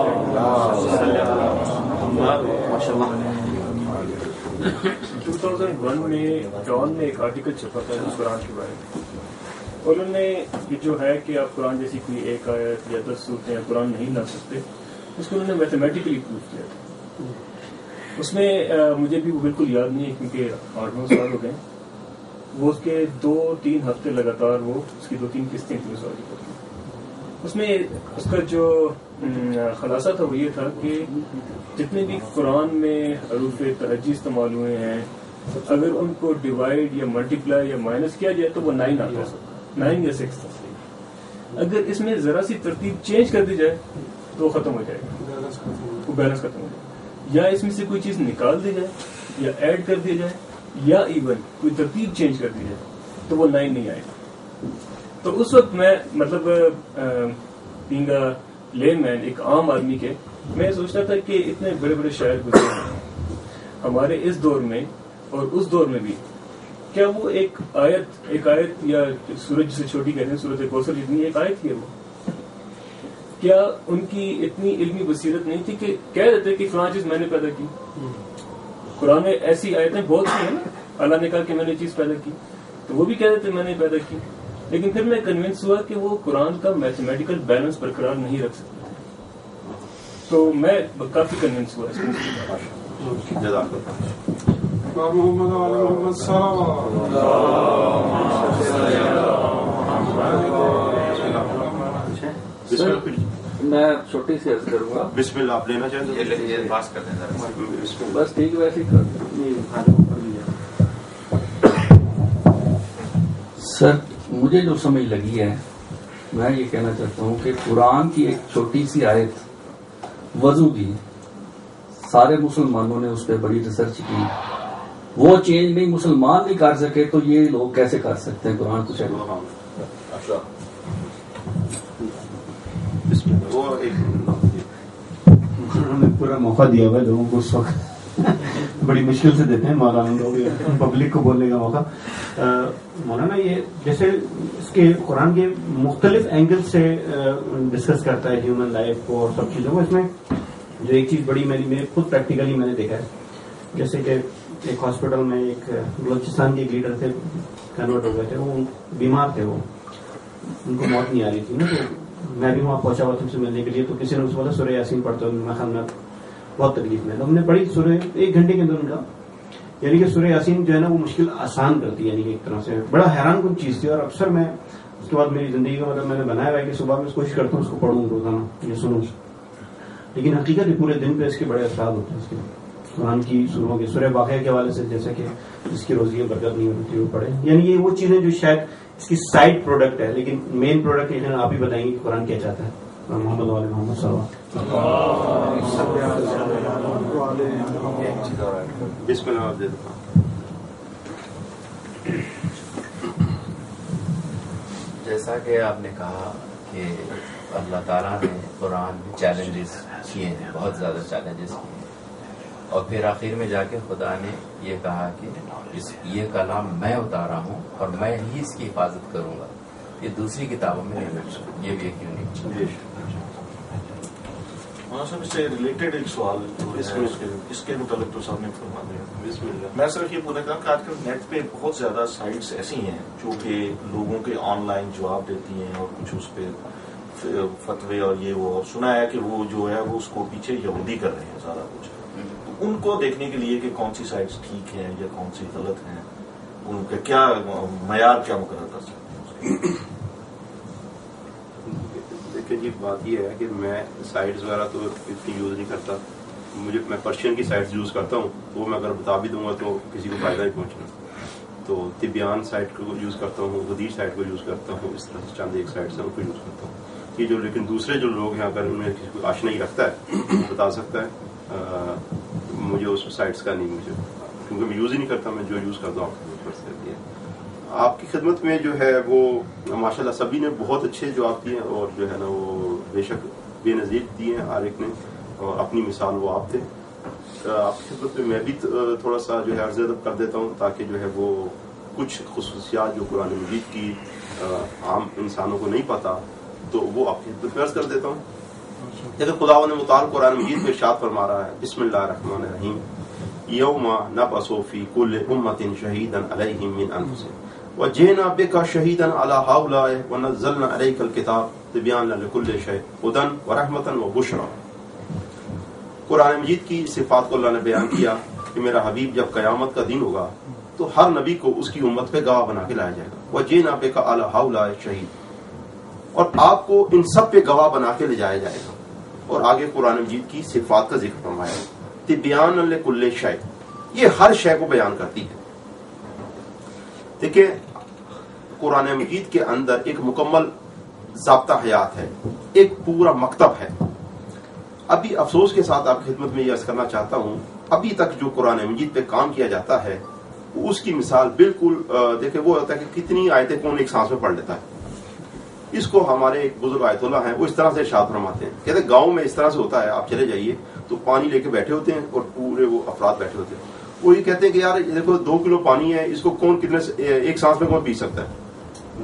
ٹو تھاؤزینڈ ون میں ڈان میں ایک آرٹیکل چھپا تھا قرآن کے بارے میں, اور انہوں نے یہ جو ہے کہ آپ قرآن جیسی کوئی ایک آیت یا دس صورتیں قرآن نہیں لا سکتے, اس کو انہوں نے میتھمیٹیکلی پروف کیا تھا. اس میں مجھے بھی وہ بالکل یاد نہیں ہے کیونکہ آٹھ نو سال ہو گئے. وہ اس کے دو تین ہفتے لگاتار وہ اس کی دو تین قسطیں تھیں اس آرٹیکل کی. اس میں اس کا جو خلاصہ تھا وہ یہ تھا کہ جتنے بھی قرآن میں حروف تہجی استعمال ہوئے ہیں اگر ان کو ڈیوائڈ یا ملٹیپلائی یا مائنس کیا جائے تو وہ نائن آتا ہے, نائن یا سکس. اگر اس میں ذرا سی ترتیب چینج کر دی جائے تو وہ ختم ہو جائے گا, وہ بیلنس ختم ہو جائے گا. یا اس میں سے کوئی چیز نکال دی جائے یا ایڈ کر دی جائے یا ایون کوئی ترتیب چینج کر دی جائے تو وہ نائن نہیں آئے گا. تو اس وقت میں مطلب بینگ اے لے مین, ایک عام آدمی کے, میں سوچتا تھا کہ اتنے بڑے بڑے شاعر گزرے ہیں ہمارے اس دور میں اور اس دور میں بھی, کیا وہ ایک آیت ایک آیت یا سورج سے چھوٹی کہتے ہیں سورج کوثر جتنی ایک آیت ہے, وہ کیا ان کی اتنی علمی بصیرت نہیں تھی کہ کہہ دیتے کہ فلاں چیز میں نے پیدا کی. قرآن میں ایسی آیتیں بہت سی ہیں نا, اللہ نے کہا کہ میں نے چیز پیدا کی تو وہ بھی کہہ دیتے میں نے پیدا کی. لیکن پھر میں کنونس ہوا کہ وہ قرآن کا میتھمیٹیکل بیلنس برقرار نہیں رکھ سکتے تھے, تو میں کافی کنونس ہوا اس میں. محمد وعلی محمد صلی اللہ. میں چھوٹی سی عرض کروں گا. بسم اللہ آپ لینا چاہیں پاس کر دیں بس ٹھیک ہے ویسے ہی کر. سر مجھے جو سمجھ لگی ہے میں یہ کہنا چاہتا ہوں کہ قرآن کی ایک چھوٹی سی آیت وضو کی, سارے مسلمانوں نے اس پہ بڑی ریسرچ کی, وہ چینج نہیں مسلمان نہیں کر سکے تو یہ لوگ کیسے کر سکتے ہیں قرآن کو چینج. انہوں نے پورا موقع دیا ہوا ہے لوگوں کو اس وقت بڑی مشکل سے دیتے ہیں مولانا لوگ پبلک کو بولنے کا موقع. مولانا یہ جیسے اس کے قرآن کے مختلف اینگل سے ڈسکس کرتا ہے ہیومن لائف کو اور سب چیزوں کو. اس میں جو ایک چیز بڑی میری میں خود پریکٹیکلی میں نے دیکھا ہے, جیسے کہ ایک ہاسپٹل میں ایک بلوچستان کے ایک لیڈر تھے, کنورٹ ہو گئے تھے, وہ بیمار تھے, وہ ان کو موت نہیں آ رہی تھی نا, تو میں بھی وہاں پہنچا ہوا تھا ان سے ملنے کے لیے. تو کسی نے اس بولا سورہ یاسین پڑھتے ہو, میں خیال میں بہت تکلیف میں, تو ہم نے پڑھی سورہ ایک گھنٹے کے اندر ان کا, یعنی کہ سورہ یاسین جو ہے نا وہ مشکل آسان کرتی ہے, یعنی کہ ایک طرح سے بڑا حیران کن چیز تھی. اور اکثر میں اس کے بعد میری زندگی کا مطلب میں نے بنایا ہوا ہے کہ صبح میں کوشش کرتا ہوں اس کو پڑھوں روزانہ یا سنوں, لیکن حقیقت ہی پورے دن پہ اس کے بڑے اثرات ہوتے ہیں اس کے قرآن کی سوروں کے. سورہ واقعہ کے حوالے سے جیسے کہ جس کی روزی برکت نہیں ہوتی وہ پڑھے, یعنی یہ وہ چیزیں جو شاید اس کی سائڈ پروڈکٹ ہے, لیکن مین پروڈکٹ یہ آپ ہی بتائیں گے کہ قرآن کیا چاہتا ہے. محمد والے محمد صلی اللہ. جیسا کہ آپ نے کہا کہ اللہ تعالیٰ نے قرآن میں چیلنجز کیے ہیں, بہت زیادہ چیلنجز کیے ہیں, اور پھر آخر میں جا کے خدا نے یہ کہا کہ اس یہ کلام میں اتارا ہوں اور میں ہی اس کی حفاظت کروں گا. یہ دوسری کتابوں میں نہیں ملتا. یہ بھی ایک یونیک چیز ہے. ہاں سر، اس سے ریلیٹڈ ایک سوال اس کے متعلق تو صاحب نے فرما دیا. بسم اللہ. میں صرف یہ پوچھنا چاہوں کہ آج کل نیٹ پہ بہت زیادہ سائٹس ایسی ہیں جو کہ لوگوں کے آن لائن جواب دیتی ہیں اور کچھ اس پہ فتوے اور یہ وہ، اور سنا ہے کہ وہ جو ہے وہ اس کو پیچھے یہودی کر رہے ہیں سارا کچھ. تو ان کو دیکھنے کے لیے کہ کون سی سائٹس ٹھیک ہیں یا کون سی غلط ہیں، ان کا کیا معیار کیا مقرر کر سکتے ہیں؟ دیکھیں جی، بات یہ ہے کہ میں سائٹس وغیرہ تو اتنی یوز نہیں کرتا. مجھے میں پرشین کی سائٹس یوز کرتا ہوں، وہ میں اگر بتا بھی دوں گا تو کسی کو فائدہ ہی پہنچنا. تو طبیان سائٹ کو یوز کرتا ہوں، غدیر سائٹ کو یوز کرتا ہوں، اس طرح سے چند ایک سائٹس ہیں ان کو یوز کرتا ہوں. یہ جو لیکن دوسرے جو لوگ ہیں اگر انہیں کسی کو آشنا ہی رکھتا ہے وہ بتا سکتا ہے. آ, مجھے اس سائٹس کا نہیں، مجھے کیونکہ میں یوز ہی نہیں کرتا. میں جو یوز کرتا ہوں آپ کی خدمت میں جو ہے وہ ماشاء اللہ سبھی نے بہت اچھے جواب دیے اور جو ہے نا وہ بے شک بے نظیر دیے ہیں ہر ایک نے، اور اپنی مثال وہ آپ تھے. آپ کی خدمت میں میں بھی تھوڑا سا جو ہے عرض ادب کر دیتا ہوں تاکہ جو ہے وہ کچھ خصوصیات جو قرآن مجید کی عام انسانوں کو نہیں پتا تو وہ آپ کی خدمت میں عرض کر دیتا ہوں. لیکن خداوند متعال قرآن مجید میں ارشاد فرما رہا ہے، بسم اللہ الرحمن الرحیم، یوم نبعث فی کل امۃ شہیدا علیہم من انفسہم وجئنا بک شہیدا علی ہؤلاء ونزلنا علیک الکتاب تبیانا لکل شیء ھدی ورحمۃ وبشریٰ. قرآن مجید کی صفات کو اللہ نے بیان کیا کہ میرا حبیب جب قیامت کا دن ہوگا تو ہر نبی کو اس کی امت پہ گواہ بنا کے لایا جائے گا. وجئنا بک علی ہؤلاء شہید، اور آپ کو ان سب پہ گواہ بنا کے لے جایا جائے گا. اور آگے قرآن مجید کی صفات کا ذکر فرمایا، تبیانا لکل شیء، یہ ہر شے کو بیان کرتی ہے. دیکھیں قرآن مجید کے اندر ایک مکمل ضابطہ حیات ہے، ایک پورا مکتب ہے. ابھی افسوس کے ساتھ آپ کی خدمت میں یہ عرض کرنا چاہتا ہوں، ابھی تک جو قرآن مجید پہ کام کیا جاتا ہے اس کی مثال بالکل دیکھیں وہ ہوتا ہے کہ کتنی آیتیں کون ایک سانس میں پڑھ لیتا ہے. اس کو ہمارے ایک بزرگ آیت اللہ ہیں وہ اس طرح سے ارشاد فرماتے ہیں، کہتے ہیں گاؤں میں اس طرح سے ہوتا ہے، آپ چلے جائیے تو پانی لے کے بیٹھے ہوتے ہیں اور پورے وہ افراد بیٹھے ہوتے ہیں. وہ یہ کہتے ہیں کہ یار دیکھو دو کلو پانی ہے، اس کو کون کتنے ایک سانس میں کون پی سکتا ہے.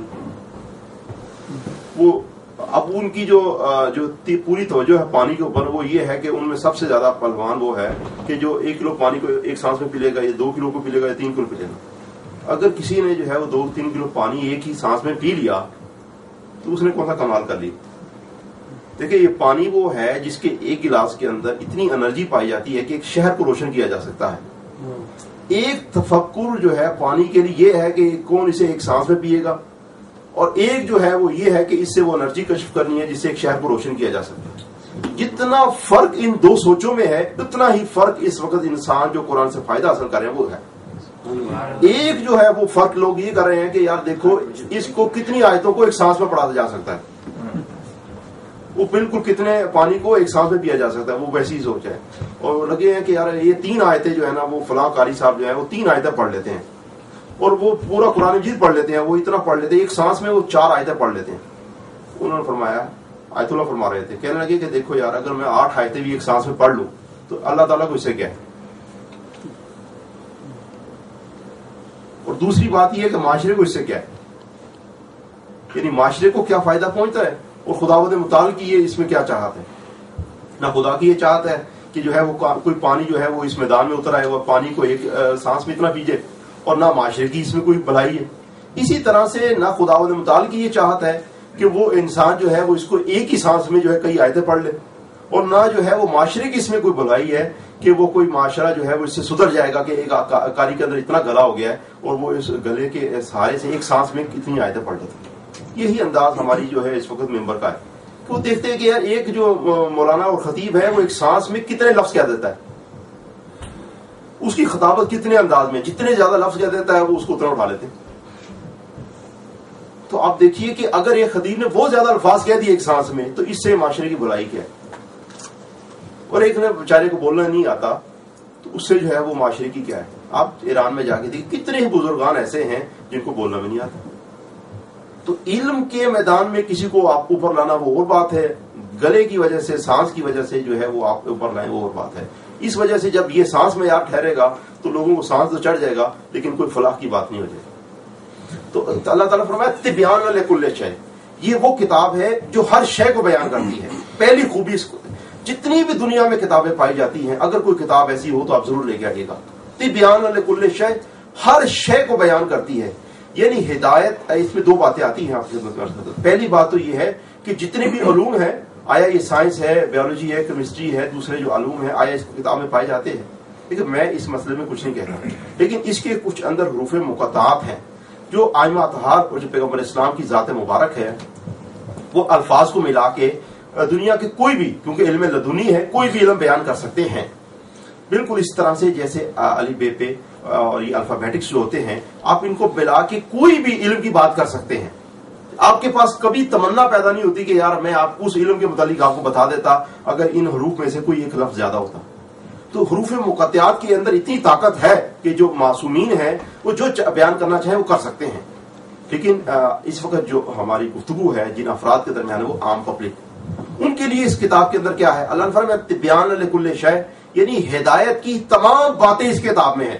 وہ اب ان کی جو جو پوری توجہ ہے پانی کے اوپر وہ یہ ہے کہ ان میں سب سے زیادہ پہلوان وہ ہے کہ جو ایک کلو پانی کو ایک سانس میں پی لے گا، یا دو کلو کو پی لے گا، یا تین کلو پی لے گا. اگر کسی نے جو ہے وہ دو تین کلو پانی ایک ہی سانس میں پی لیا تو اس نے کون سا کمال کر لی. دیکھیں یہ پانی وہ ہے جس کے ایک گلاس کے اندر اتنی انرجی پائی جاتی ہے کہ ایک شہر کو روشن کیا جا سکتا ہے. ایک تفکر جو ہے پانی کے لیے یہ ہے کہ کون اسے ایک سانس میں پیے گا، اور ایک جو ہے وہ یہ ہے کہ اس سے وہ انرجی کشف کرنی ہے جس سے ایک شہر کو روشن کیا جا سکتا ہے. جتنا فرق ان دو سوچوں میں ہے اتنا ہی فرق اس وقت انسان جو قرآن سے فائدہ حاصل کر رہے ہیں وہ ہے. ایک جو ہے وہ فرق لوگ یہ کر رہے ہیں کہ یار دیکھو اس کو کتنی آیتوں کو ایک سانس میں پڑھا جا سکتا ہے، وہ بالکل کتنے پانی کو ایک سانس میں پیا جا سکتا ہے، وہ ویسی ہی سوچ ہے. اور لگے ہیں کہ یار یہ تین آیتیں جو ہے نا وہ فلاں قاری صاحب جو ہے وہ تین آیتیں پڑھ لیتے ہیں اور وہ پورا قرآن مجید پڑھ لیتے ہیں، وہ اتنا پڑھ لیتے ہیں ایک سانس میں وہ چار آیتیں پڑھ لیتے ہیں. انہوں نے فرمایا، آیت اللہ فرما رہے تھے، کہنے لگے کہ دیکھو یار اگر میں آٹھ آیتیں بھی ایک سانس میں پڑھ لوں تو اللہ تعالیٰ کو اس سے کیا ہے. اور دوسری بات یہ ہے کہ معاشرے کو اس سے کیا ہے، یعنی معاشرے کو کیا فائدہ پہنچتا ہے، اور خداوند متعال کی یہ اس میں کیا چاہت ہے. نہ خدا کی یہ چاہت ہے کہ جو ہے وہ کوئی پانی جو ہے وہ اس میدان میں اتر آئے، وہ پانی کو ایک سانس میں اتنا پیجے، اور نہ معاشرے کی اس میں کوئی بھلائی ہے. اسی طرح سے نہ خداوند متعال کی یہ چاہت ہے کہ وہ انسان جو ہے وہ اس کو ایک ہی سانس میں جو ہے کئی آیتیں پڑھ لے، اور نہ جو ہے وہ معاشرے کی اس میں کوئی بھلائی ہے کہ وہ کوئی معاشرہ جو ہے وہ اس سے سدھر جائے گا کہ ایک کاری کے اندر اتنا گلا ہو گیا ہے اور وہ اس گلے کے سہارے سے ایک سانس میں کتنی آیتیں پڑھ لیتے ہیں. یہی انداز ہماری جو ہے اس وقت ممبر کا ہے کہ وہ دیکھتے ہیں کہ یار ایک جو مولانا اور خطیب ہے وہ ایک سانس میں کتنے لفظ کہہ دیتا ہے، اس کی خطابت کتنے انداز میں، جتنے زیادہ لفظ کہہ دیتا ہے وہ اس کو اتنا اٹھا لیتے ہیں. تو آپ دیکھیے کہ اگر ایک خطیب نے بہت زیادہ الفاظ کہہ دیے ایک سانس میں تو اس سے معاشرے کی بھلائی کیا ہے، اور ایک نے بیچارے کو بولنا نہیں آتا تو اس سے جو ہے وہ معاشرے کی کیا ہے. آپ ایران میں جا کے دیکھیں کتنے ہی بزرگان ایسے ہیں جن کو بولنا بھی نہیں آتا. تو علم کے میدان میں کسی کو آپ اوپر لانا وہ اور بات ہے، گلے کی وجہ سے سانس کی وجہ سے جو ہے وہ آپ اوپر لائیں وہ اور بات ہے. اس وجہ سے جب یہ سانس میں آپ ٹھہرے گا تو لوگوں کو سانس تو چڑھ جائے گا لیکن کوئی فلاح کی بات نہیں ہو جائے گی. تو اللہ تعالیٰ فرمایا تبیان لکل شیء، یہ وہ کتاب ہے جو ہر شے کو بیان کرتی ہے. پہلی خوبی اس کو، جتنی بھی دنیا میں کتابیں پائی جاتی ہیں اگر کوئی کتاب ایسی ہو تو آپ ضرور لے کے آئیے گا. تبیان لکل شیء، ہر شے کو بیان کرتی ہے. یعنی ہدایت، اس میں دو باتیں آتی ہیں آپ کی خدمت میں. پہلی بات تو یہ ہے کہ جتنے بھی علوم ہیں، آیا یہ سائنس ہے، بیولوجی ہے، کیمسٹری ہے، دوسرے جو علوم ہیں، آیا اس کتاب میں پائے جاتے ہیں. لیکن میں اس مسئلے میں کچھ نہیں کہتا، لیکن اس کے کچھ اندر حروف مقطعات ہیں جو آئمہ اطہار اور جو پیغمبر اسلام کی ذات مبارک ہے وہ الفاظ کو ملا کے دنیا کے کوئی بھی، کیونکہ علم لدنی ہے، کوئی بھی علم بیان کر سکتے ہیں. بالکل اس طرح سے جیسے علی بے پہ اور یہ الفابیٹکس جو ہوتے ہیں، آپ ان کو ملا کے کوئی بھی علم کی بات کر سکتے ہیں. آپ کے پاس کبھی تمنا پیدا نہیں ہوتی کہ یار میں آپ اس علم کے متعلق آپ کو بتا دیتا اگر ان حروف میں سے کوئی ایک لفظ زیادہ ہوتا. تو حروف مقطعات کے اندر اتنی طاقت ہے کہ جو معصومین ہیں وہ جو بیان کرنا چاہیں وہ کر سکتے ہیں. لیکن اس وقت جو ہماری گفتگو ہے جن افراد کے درمیان وہ عام پبلک، ان کے لیے اس کتاب کے اندر کیا ہے؟ اللہ نے فرمایا تبیان لکل شیء، یعنی ہدایت کی تمام باتیں اس کتاب میں ہیں.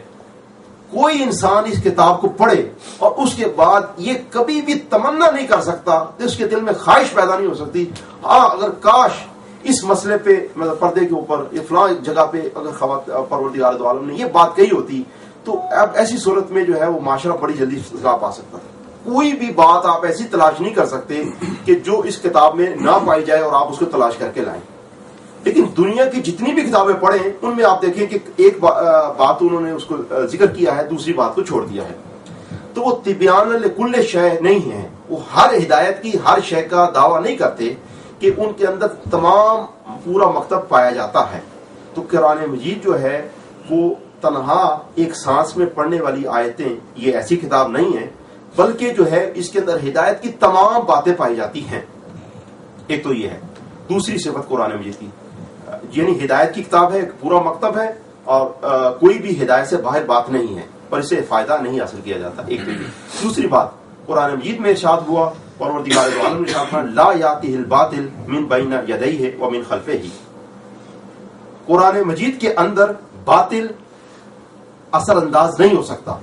کوئی انسان اس کتاب کو پڑھے اور اس کے بعد یہ کبھی بھی تمنا نہیں کر سکتا، اس کے دل میں خواہش پیدا نہیں ہو سکتی ہاں اگر کاش اس مسئلے پہ مطلب پردے کے اوپر یہ فلاں جگہ پہ اگر پروردگار دو عالم نے یہ بات کہی ہوتی تو اب ایسی صورت میں جو ہے وہ معاشرہ بڑی جلدی اصلاح پا سکتا تھا. کوئی بھی بات آپ ایسی تلاش نہیں کر سکتے کہ جو اس کتاب میں نہ پائی جائے اور آپ اس کو تلاش کر کے لائیں. لیکن دنیا کی جتنی بھی کتابیں پڑھیں ان میں آپ دیکھیں کہ ایک بات انہوں نے اس کو ذکر کیا ہے، دوسری بات کو چھوڑ دیا ہے. تو وہ تبیان لکل شیء نہیں ہے، وہ ہر ہدایت کی ہر شے کا دعویٰ نہیں کرتے کہ ان کے اندر تمام پورا مکتب پایا جاتا ہے. تو قرآن مجید جو ہے وہ تنہا ایک سانس میں پڑھنے والی آیتیں، یہ ایسی کتاب نہیں ہے بلکہ جو ہے اس کے اندر ہدایت کی تمام باتیں پائی جاتی ہیں. ایک تو یہ ہے. دوسری صفت قرآن مجید کی، یعنی ہدایت کی کتاب ہے، پورا مکتب ہے اور آ, کوئی بھی ہدایت سے باہر بات نہیں ہے پر اسے فائدہ نہیں حاصل کیا جاتا. ایک تو یہ. دوسری بات قرآن مجید میں ارشاد ہوا پروردگار دو عالم نے ارشاد فرمایا لا یاتیہ الباطل من بین یدیہ ومن خلفہ. قرآن مجید کے اندر باطل اثر انداز نہیں ہو سکتا.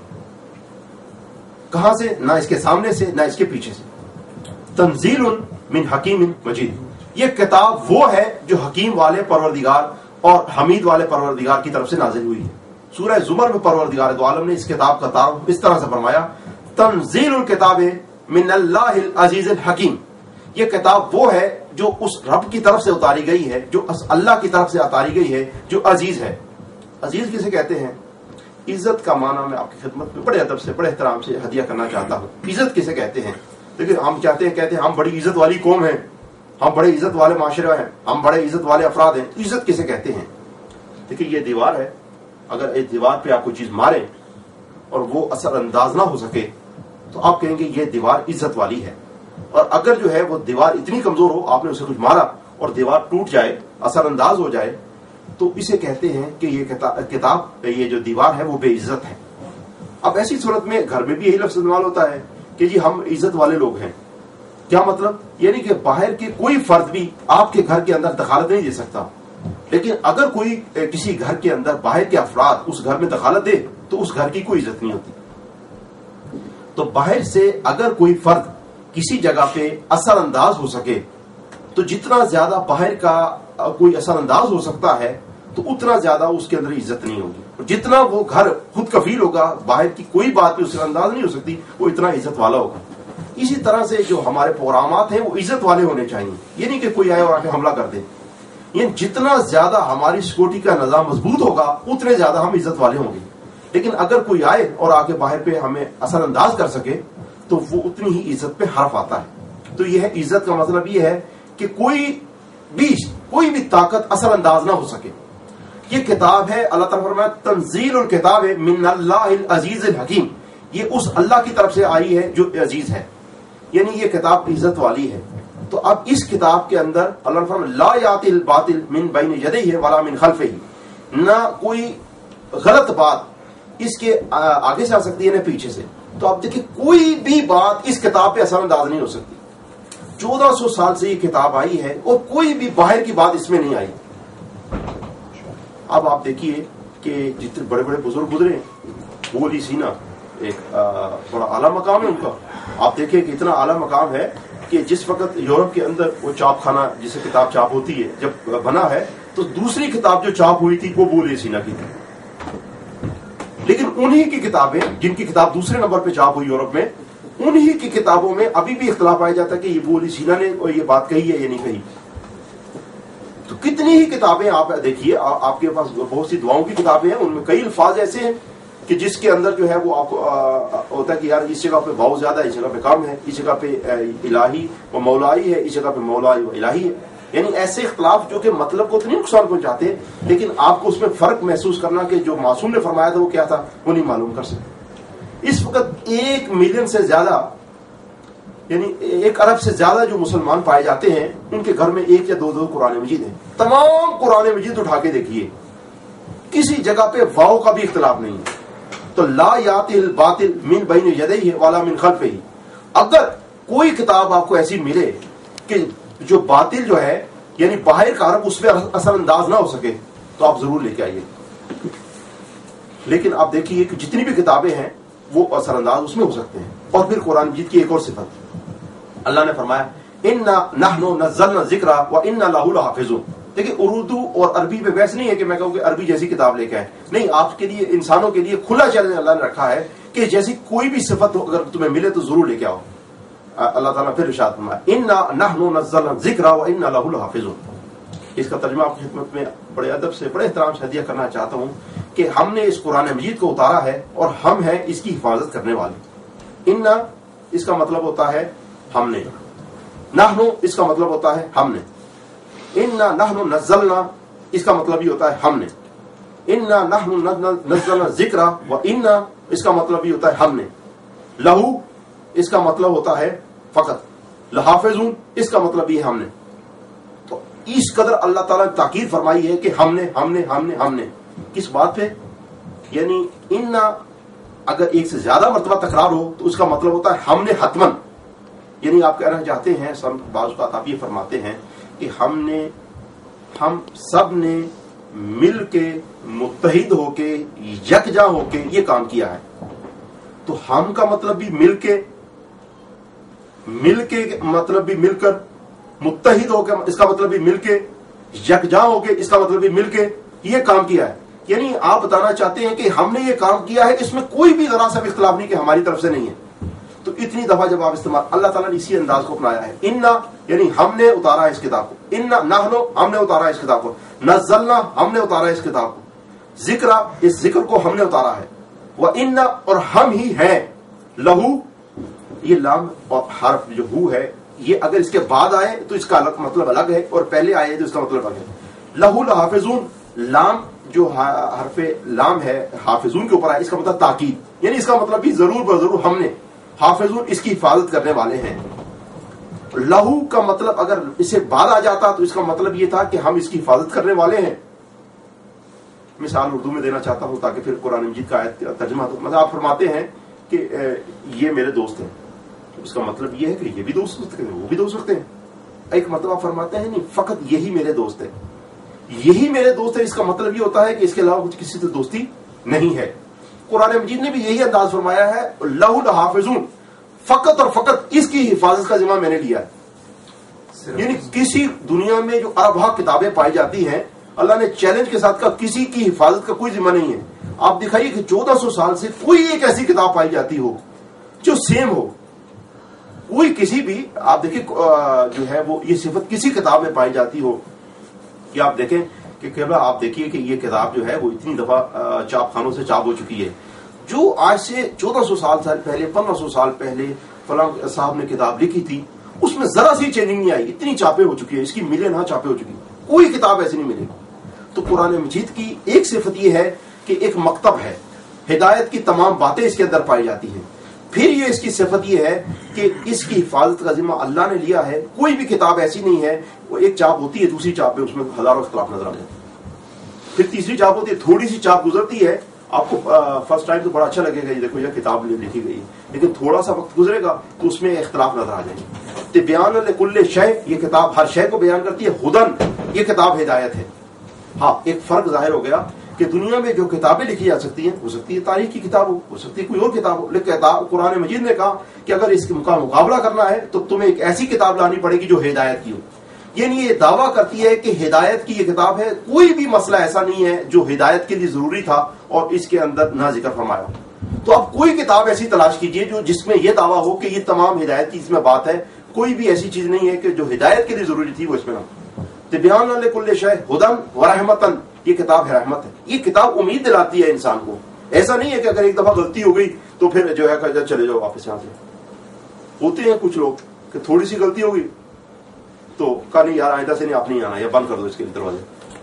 کہاں سے؟ نہ اس کے سامنے سے نہ اس کے پیچھے سے. تنزیل من حکیم مجید، یہ کتاب وہ ہے جو حکیم والے پروردگار اور حمید والے پروردگار کی طرف سے نازل ہوئی ہے. سورہ زمر میں پروردگار دو عالم نے اس کتاب کا تعارف اس طرح سے فرمایا تنزیل الکتاب من اللہ العزیز الحکیم. یہ کتاب وہ ہے جو اس رب کی طرف سے اتاری گئی ہے، جو اللہ کی طرف سے اتاری گئی ہے، جو عزیز ہے. عزیز کسے کہتے ہیں؟ عزت کا معنی میں آپ کی خدمت میں بڑے ادب سے بڑے احترام سے ہدیہ کرنا چاہتا ہوں. عزت کسے کہتے ہیں؟ دیکھیں ہم چاہتے ہیں کہتے ہیں ہم بڑی عزت والی قوم ہیں، ہم بڑے عزت والے معاشرے ہیں، ہم بڑے عزت والے افراد ہیں. عزت کسے کہتے ہیں؟ دیکھیں یہ دیوار ہے، اگر اس دیوار پہ آپ کوئی چیز ماریں اور وہ اثر انداز نہ ہو سکے تو آپ کہیں گے یہ دیوار عزت والی ہے. اور اگر جو ہے وہ دیوار اتنی کمزور ہو، آپ نے اسے کچھ مارا اور دیوار ٹوٹ جائے، اثر انداز ہو جائے، تو اسے کہتے ہیں کہ یہ کتاب یہ جو دیوار ہے وہ بے عزت ہے. اب ایسی صورت میں گھر میں بھی یہی لفظ استعمال ہوتا ہے کہ جی ہم عزت والے لوگ ہیں. کیا مطلب؟ یعنی کہ باہر کے کوئی فرد بھی آپ کے گھر کے اندر دخالت نہیں دے سکتا، لیکن اگر کوئی کسی گھر کے اندر باہر کے افراد اس گھر میں دخالت دے تو اس گھر کی کوئی عزت نہیں ہوتی. تو باہر سے اگر کوئی فرد کسی جگہ پہ اثر انداز ہو سکے تو جتنا زیادہ باہر کا کوئی اثر انداز ہو سکتا ہے تو اتنا زیادہ اس کے اندر عزت نہیں ہوگی. جتنا وہ گھر خود کفیل ہوگا، باہر کی کوئی بات بھی اس کا انداز نہیں ہو سکتی، وہ اتنا عزت والا ہوگا. اسی طرح سے جو ہمارے پروگرامات ہیں وہ عزت والے ہونے چاہیے. یہ نہیں کہ کوئی آئے اور آ کے حملہ کر دے. یہ جتنا زیادہ ہماری سیکورٹی کا نظام مضبوط ہوگا اتنے زیادہ ہم عزت والے ہوں گے. لیکن اگر کوئی آئے اور آ کے باہر پہ ہمیں اثر انداز کر سکے تو وہ اتنی ہی عزت پہ حرف آتا ہے. تو یہ ہے عزت کا مطلب یہ ہے کہ کوئی بھی کوئی بھی طاقت اثر انداز نہ ہو سکے. یہ کتاب ہے، اللہ تعالیٰ فرمایا تنزیل الکتاب من اللہ العزیز الحکیم، یہ اس اللہ کی طرف سے آئی ہے جو عزیز ہے، یعنی یہ کتاب عزت والی ہے. تو اب اس کتاب کے اندر اللہ نے فرمایا لا یاتی الباطل من بین یدیہ ولا من خلفہ، نہ کوئی غلط بات اس کے آگے سے آ سکتی ہے نہ پیچھے سے. تو آپ دیکھیں کوئی بھی بات اس کتاب پہ اثر انداز نہیں ہو سکتی. چودہ سو سال سے یہ کتاب آئی ہے اور کوئی بھی باہر کی بات اس میں نہیں آئی. اب آپ دیکھیے کہ جتنے بڑے بڑے بزرگ گزرے، بولی سینا ایک بڑا اعلیٰ مقام ہے ان کا. آپ دیکھیں کہ اتنا اعلیٰ مقام ہے کہ جس وقت یورپ کے اندر وہ چاپ خانہ جسے کتاب چاپ ہوتی ہے جب بنا ہے تو دوسری کتاب جو چاپ ہوئی تھی وہ بول سینا کی تھی، لیکن انہی کی کتابیں جن کی کتاب دوسرے نمبر پہ چاپ ہوئی یورپ میں، انہی کی کتابوں میں ابھی بھی اختلاف پایا جاتا ہے کہ یہ بول سینا نے یہ بات کہی ہے یا نہیں کہی. تو کتنی ہی کتابیں آپ دیکھیے، آپ کے پاس بہت سی دعاؤں کی کتابیں ہیں، ان میں کئی الفاظ ایسے ہیں کہ جس کے اندر جو ہے وہ آپ کو ہوتا ہے کہ یار اس جگہ پہ واو زیادہ ہے، اس جگہ پہ کم ہے، اس جگہ پہ الہی و مولائی ہے، اس جگہ پہ مولائی و الہی ہے. یعنی ایسے اختلاف جو کہ مطلب کو اتنی نقصان پہنچاتے، لیکن آپ کو اس میں فرق محسوس کرنا کہ جو معصوم نے فرمایا تھا وہ کیا تھا وہ نہیں معلوم کر سکتے. اس وقت ایک ملین سے زیادہ یعنی ایک ارب سے زیادہ جو مسلمان پائے جاتے ہیں ان کے گھر میں ایک یا دو دو قرآن مجید ہیں. تمام قرآن مجید اٹھا کے دیکھیے کسی جگہ پہ واو کا بھی اختلاف نہیں ہے. تو لا یاتی الباطل من بین یدیہ ولا من خلفہ، اگر کوئی کتاب آپ کو ایسی ملے کہ جو باطل جو ہے یعنی باہر کا عرب اس میں اثر انداز نہ ہو سکے تو آپ ضرور لے کے آئیے. لیکن آپ دیکھیے کہ جتنی بھی کتابیں ہیں وہ اثر انداز اس میں ہو سکتے ہیں. اور پھر قرآن مجید کی ایک اور صفت اللہ نے فرمایا انا نحن نزلنا الذکر وانا لہ لحافظون. دیکھیے اردو اور عربی پہ بحث نہیں ہے کہ میں کہوں کہ عربی جیسی کتاب لے کے آئے، نہیں، آپ کے لیے انسانوں کے لیے کھلا چیلنج اللہ نے رکھا ہے کہ جیسی کوئی بھی صفت اگر تمہیں ملے تو ضرور لے کے آؤ. اللہ تعالیٰ پھر ارشاد فرمایا انا نحن نزلنا الذکر وانا لہ لحافظون. اس کا ترجمہ آپ کی خدمت میں بڑے ادب سے بڑے احترام سے ہدیہ کرنا چاہتا ہوں کہ ہم نے اس قرآن مجید کو اتارا ہے اور ہم ہیں اس کی حفاظت کرنے والے. انا اس کا مطلب ہوتا ہے ہم نے، نحن اس کا مطلب ہوتا ہے ہم نے، انا نحن نزلنا اس کا مطلب یہ ہوتا ہے ہم نے، انا نحن نزلنا الذکر وانا اس کا مطلب یہ ہوتا ہے ہم نے، لہو اس کا مطلب ہوتا ہے فقط، لحافظون اس کا مطلب یہ ہم نے. تو اس قدر اللہ تعالیٰ نے تاکید فرمائی ہے کہ ہم نے ہم نے ہم نے ہم نے کس بات پہ؟ یعنی انا اگر ایک سے زیادہ مرتبہ تکرار ہو تو اس کا مطلب ہوتا ہے ہم نے حتمن. یعنی آپ کہنا چاہتے ہیں سب بعض اوقات آپ یہ فرماتے ہیں کہ ہم نے ہم سب نے مل کے متحد ہو کے یکجا ہو کے یہ کام کیا ہے. تو ہم کا مطلب بھی مل کے، مل کے مطلب بھی مل کر، متحد ہو کے اس کا مطلب بھی مل کے، یکجا ہو کے اس کا مطلب بھی مل کے یہ کام کیا ہے. یعنی آپ بتانا چاہتے ہیں کہ ہم نے یہ کام کیا ہے، اس میں کوئی بھی ذرا سا بھی اختلاف نہیں کہ ہماری طرف سے نہیں ہے. تو اتنی دفعہ جب آپ استعمال اللہ تعالیٰ نے اسی انداز کو اپنایا ہے. انا یعنی ہم نے اتارا اس کتاب کو، انا نحن ہم نے اتارا اس کتاب کو، نزلنا ہم نے اتارا اس کتاب کو، ذکر اس ذکر کو ہم نے اتارا ہے، وانا اور ہم ہی ہیں، لہو یہ لام اور حرف جو ہو ہے یہ اگر اس کے بعد آئے تو اس کا الگ مطلب الگ ہے اور پہلے آئے تو اس کا مطلب الگ ہے. لہو لحافظون لام جو حرف لام ہے حافظون کے اوپر آئے اس کا مطلب تاکید، یعنی اس کا مطلب بھی ضرور بضرور ہم نے، حافظون اس کی حفاظت کرنے والے ہیں. لہو کا مطلب اگر اسے بعد آ جاتا تو اس کا مطلب یہ تھا کہ ہم اس کی حفاظت کرنے والے ہیں. مثال اردو میں دینا چاہتا ہوں تاکہ پھر قرآن مجید کا آیت ترجمہ تو مطلب آپ فرماتے ہیں کہ یہ میرے دوست ہیں، اس کا مطلب یہ ہے کہ یہ بھی دوست ہو سکتے ہیں وہ بھی دوست ہوتے ہیں. ایک مطلب آپ فرماتے ہیں نہیں فقط یہی میرے دوست ہے، یہی میرے دوست ہے، اس کا مطلب یہ ہوتا ہے کہ اس کے علاوہ کچھ کسی سے دوستی نہیں ہے. قرآن مجید نے بھی یہی انداز فرمایا ہے لہو لحافظون، فقط اور فقط اس کی حفاظت کا ذمہ میں نے لیا ہے. یعنی کسی دنیا میں جو اربہ کتابیں پائی جاتی ہیں اللہ نے چیلنج کے ساتھ کہا کسی کی حفاظت کا کوئی ذمہ نہیں ہے. آپ دکھائیے کہ چودہ سو سال سے کوئی ایک ایسی کتاب پائی جاتی ہو جو سیم ہو، کوئی کسی بھی آپ دیکھیں جو ہے وہ یہ صفت کسی کتاب میں پائی جاتی ہو کہ آپ دیکھیں کہ کیبلا آپ دیکھیے کہ یہ کتاب جو ہے وہ اتنی دفعہ چاپ خانوں سے چاپ ہو چکی ہے. جو آج سے چودہ سو سال پہلے پندرہ سو سال پہلے فلاں صاحب نے کتاب لکھی تھی اس میں ذرا سی چینجنگ نہیں آئی، اتنی چاپیں ہو چکی ہے، اس کی ملین ہاں چاپیں ہو چکی، کوئی کتاب ایسی نہیں ملے گی. تو قرآن مجید کی ایک صفت یہ ہے کہ ایک مکتب ہے، ہدایت کی تمام باتیں اس کے اندر پائی جاتی ہیں. پھر یہ اس کی صفت یہ ہے کہ اس کی حفاظت کا ذمہ اللہ نے لیا ہے. کوئی بھی کتاب ایسی نہیں ہے وہ ایک چاپ ہوتی ہے دوسری چاپ میں اس میں ہزاروں اختلاف نظر آ جاتے ہیں، پھر تیسری چاپ ہوتی ہے تھوڑی سی چاپ گزرتی ہے، آپ کو فرسٹ ٹائم تو بڑا اچھا لگے گا یہ دیکھو یہ کتاب لکھی گئی، لیکن تھوڑا سا وقت گزرے گا تو اس میں اختلاف نظر آ جائیں گے. بیان لکل شے یہ کتاب ہر شے کو بیان کرتی ہے، ہدن یہ کتاب ہدایت ہے. ہاں ایک فرق ظاہر ہو گیا کہ دنیا میں جو کتابیں لکھی جا سکتی ہیں، ہو سکتی ہے تاریخ کی کتاب ہو، ہو سکتی ہے کوئی اور کتاب ہو، لیکن قرآن مجید نے کہا کہ اگر اس کا مقابلہ کرنا ہے تو تمہیں ایک ایسی کتاب لانی پڑے گی جو ہدایت کی ہو. یعنی یہ دعویٰ کرتی ہے کہ ہدایت کی یہ کتاب ہے، کوئی بھی مسئلہ ایسا نہیں ہے جو ہدایت کے لیے ضروری تھا اور اس کے اندر نہ ذکر فرمایا. تو اب کوئی کتاب ایسی تلاش کیجئے جو جس میں یہ دعویٰ ہو کہ یہ تمام ہدایت کی اس میں بات ہے. کوئی بھی ایسی چیز نہیں ہے کہ جو ہدایت کے لیے ضروری تھی وہ اس میں نہ. تبیان لکل شیء ھدی و رحمتن، یہ کتاب ہے رحمت ہے. یہ کتاب امید دلاتی ہے انسان کو. ایسا نہیں ہے کہ اگر ایک دفعہ غلطی ہو گئی تو پھر جو ہے چلے جاؤ واپس یہاں سے. ہوتے ہیں کچھ لوگ کہ تھوڑی سی غلطی ہوگی تو کہا نہیں یار آئندہ سے نہیں، آپ نہیں آنا، یا بند کر دو اس کے دروازے.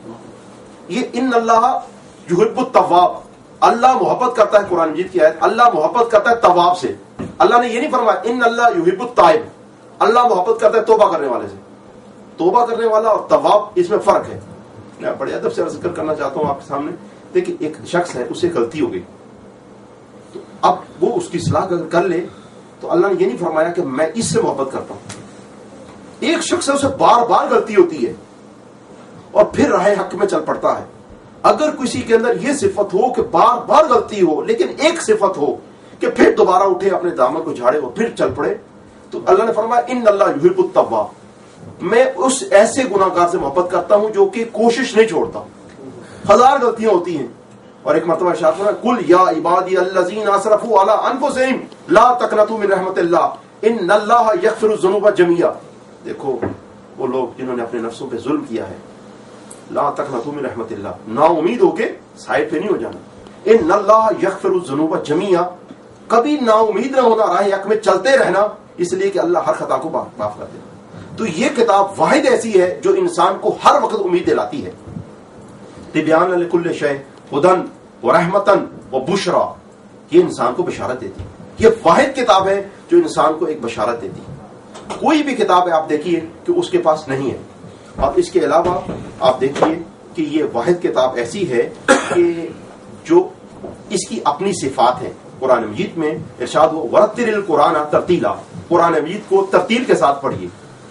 یہ ان اللہ یحب التواب، اللہ محبت کرتا ہے. قرآن مجید کی آیت، اللہ محبت کرتا ہے تواب سے. اللہ نے یہ نہیں فرمایا ان اللہ یحب التائب، اللہ محبت کرتا ہے توبہ کرنے والے سے. توبہ کرنے والا اور تواب اس میں فرق ہے. میں بڑے ادب سے ذکر کرنا چاہتا ہوں آپ کے سامنے. دیکھیں ایک شخص ہے، اس سے غلطی ہو گئی تو اب وہ اس کی اصلاح کر لے تو اللہ نے یہ نہیں فرمایا کہ میں اس سے محبت کرتا ہوں. ایک شخص ہے، اسے بار بار غلطی ہوتی ہے اور پھر راہ حق میں چل پڑتا ہے. اگر کسی کے اندر یہ صفت ہو کہ بار بار غلطی ہو لیکن ایک صفت ہو کہ پھر دوبارہ اٹھے، اپنے دامن کو جھاڑے اور پھر چل پڑے، تو اللہ نے فرمایا ان اللہ یحب التواب، میں اس ایسے گناہگار سے محبت کرتا ہوں جو کہ کوشش نہیں چھوڑتا. ہزار غلطیاں ہوتی ہیں اور ایک مرتبہ ارشاد فرمایا قل یا عبادی الذین اسرفوا علی انفسہم لا تقنطوا من رحمت اللہ ان اللہ یغفر الذنوب جميعا. دیکھو وہ لوگ جنہوں نے اپنے نفسوں پہ ظلم کیا ہے، لا تقنطوا من رحمت اللہ، نا امید ہو کے سائڈ پہ نہیں ہو جانا. ان اللہ یغفر الذنوب جميعا، کبھی نا امید نہ ہونا، راہ حق میں چلتے رہنا، اس لیے کہ اللہ ہر خطا کو معاف کر دے. تو یہ کتاب واحد ایسی ہے جو انسان کو ہر وقت امید دلاتی ہے. تبیان لکل شیء ھدی و رحمتن و بشرا، یہ انسان کو بشارت دیتی. یہ واحد کتاب ہے جو انسان کو ایک بشارت دیتی. کوئی بھی کتاب ہے آپ دیکھیے کہ اس کے پاس نہیں ہے. اور اس کے علاوہ آپ دیکھیے کہ یہ واحد کتاب ایسی ہے کہ جو اس کی اپنی صفات ہیں. قرآن مجید میں ارشاد ہو ورتل القرآن ترتیلا، قرآن مجید کو ترتیل کے ساتھ پڑھیے،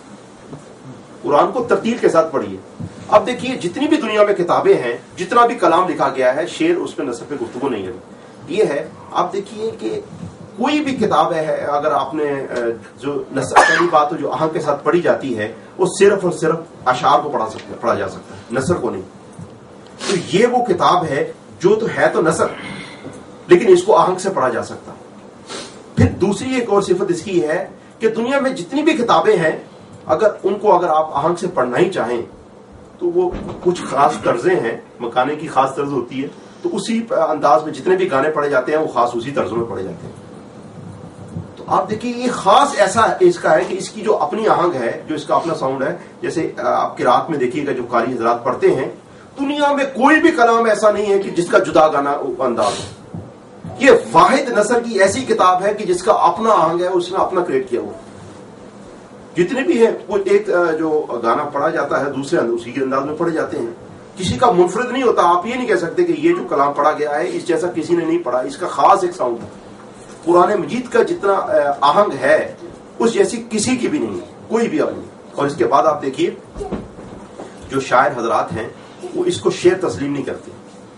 قرآن کو ترتیل کے ساتھ پڑھیے. اب دیکھیے جتنی بھی دنیا میں کتابیں ہیں، جتنا بھی کلام لکھا گیا ہے، شعر اس پہ نثر پہ گفتگو نہیں ہے. یہ ہے آپ دیکھیے کہ کوئی بھی کتاب ہے اگر آپ نے جو نثر پہلی بات جو آہنگ کے ساتھ پڑھی جاتی ہے وہ صرف اور صرف اشعار کو پڑھا سکتا پڑھا جا سکتا ہے، نثر کو نہیں. تو یہ وہ کتاب ہے جو تو ہے تو نثر لیکن اس کو آہنگ سے پڑھا جا سکتا. پھر دوسری ایک اور صفت اس کی ہے کہ دنیا میں جتنی بھی کتابیں ہیں اگر ان کو اگر آپ آہنگ سے پڑھنا ہی چاہیں تو وہ کچھ خاص طرزیں ہیں، مکانے کی خاص طرز ہوتی ہے، تو اسی انداز میں جتنے بھی گانے پڑھے جاتے ہیں وہ خاص اسی طرزوں میں پڑھے جاتے ہیں. تو آپ دیکھیے یہ خاص ایسا اس کا ہے کہ اس کی جو اپنی آہنگ ہے، جو اس کا اپنا ساؤنڈ ہے. جیسے آپ کی رات میں دیکھیے گا جو قاری حضرات پڑھتے ہیں، دنیا میں کوئی بھی کلام ایسا نہیں ہے کہ جس کا جدا گانا انداز ہو. یہ واحد نثر کی ایسی کتاب ہے کہ جس کا اپنا آہنگ ہے، اس نے اپنا کریٹ کیا ہوا. جتنے بھی ہیں وہ ایک جو گانا پڑھا جاتا ہے دوسرے اسی کے انداز میں پڑھے جاتے ہیں، کسی کا منفرد نہیں ہوتا. آپ یہ نہیں کہہ سکتے کہ یہ جو کلام پڑھا گیا ہے اس جیسا کسی نے نہیں پڑھا، اس کا خاص ایک ساؤنڈ ہے. قرآن مجید کا جتنا آہنگ ہے اس جیسی کسی کی بھی نہیں، کوئی بھی اب نہیں. اور اس کے بعد آپ دیکھیے جو شاعر حضرات ہیں وہ اس کو شعر تسلیم نہیں کرتے،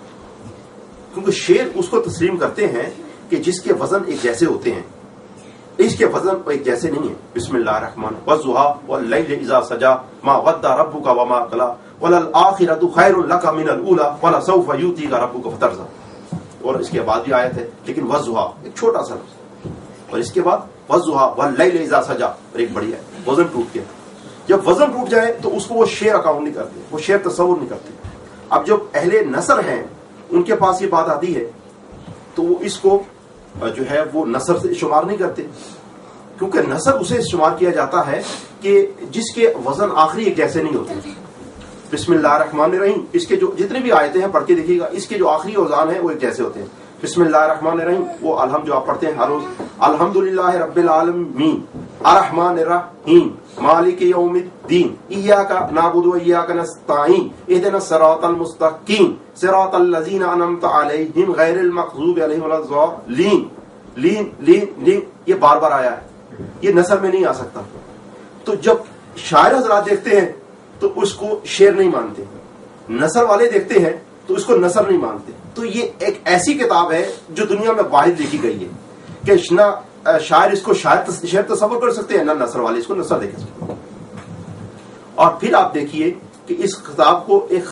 کیونکہ شعر اس کو تسلیم کرتے ہیں کہ جس کے وزن ایک جیسے ہوتے ہیں، اس کے وزن ایک جیسے نہیں ہے. بسم اللہ الرحمن والضحى واللیل اذا سجى ما ودع ربك وما قلى وللآخرة خیر لك من الاولى ولسوف يعطيك ربك فترضى. اور اس کے بعد بھی آیت ہے لیکن والضحى ایک چھوٹا سا لفظ، اور اس کے بعد والضحى واللیل اذا سجى اور ایک بڑی ہے. وزن ٹوٹ گیا. جب وزن ٹوٹ جائے تو اس کو وہ شعر اکاؤنٹ نہیں کرتے، وہ شعر تصور نہیں کرتے. اب جب اہل نثر ہیں ان کے پاس یہ بات آتی ہے تو وہ اس کو جو ہے وہ نثر سے شمار نہیں کرتے، کیونکہ نثر اسے شمار کیا جاتا ہے کہ جس کے وزن آخری ایک جیسے نہیں ہوتے. بسم اللہ الرحمن الرحیم، اس کے جو جتنے بھی آیتیں ہیں پڑھ کے دیکھیے گا، اس کے جو آخری اوزان ہیں وہ ایک جیسے ہوتے ہیں. بسم اللہ الرحمن الرحیم، وہ الحمد جو آپ پڑھتے ہیں ہر روز، الحمدللہ رب العالمین الرحمن الرحیم مالک یوم الدین ایاک نعبد و ایاک نستعین اہدنا الصراط المستقیم صراط الذین انعمت علیہم غیر المغضوب علیہم ولا الضالین. لین لین لین یہ بار بار آیا ہے، یہ نثر میں نہیں آ سکتا. تو جب شاعر حضرات دیکھتے ہیں تو اس کو شعر نہیں مانتے، نثر والے دیکھتے ہیں تو تو اس کو نثر نہیں مانتے. تو یہ ایک ایسی کتاب ہے جو دنیا میں واحد لکھی گئی ہے کہ نہ شاعر اس کو شاعر شعر تصور کر سکتے ہیں نہ نثر والے اس کو نثر دیکھ سکتے ہیں. اور پھر آپ دیکھیے کہ اس کتاب کو ایک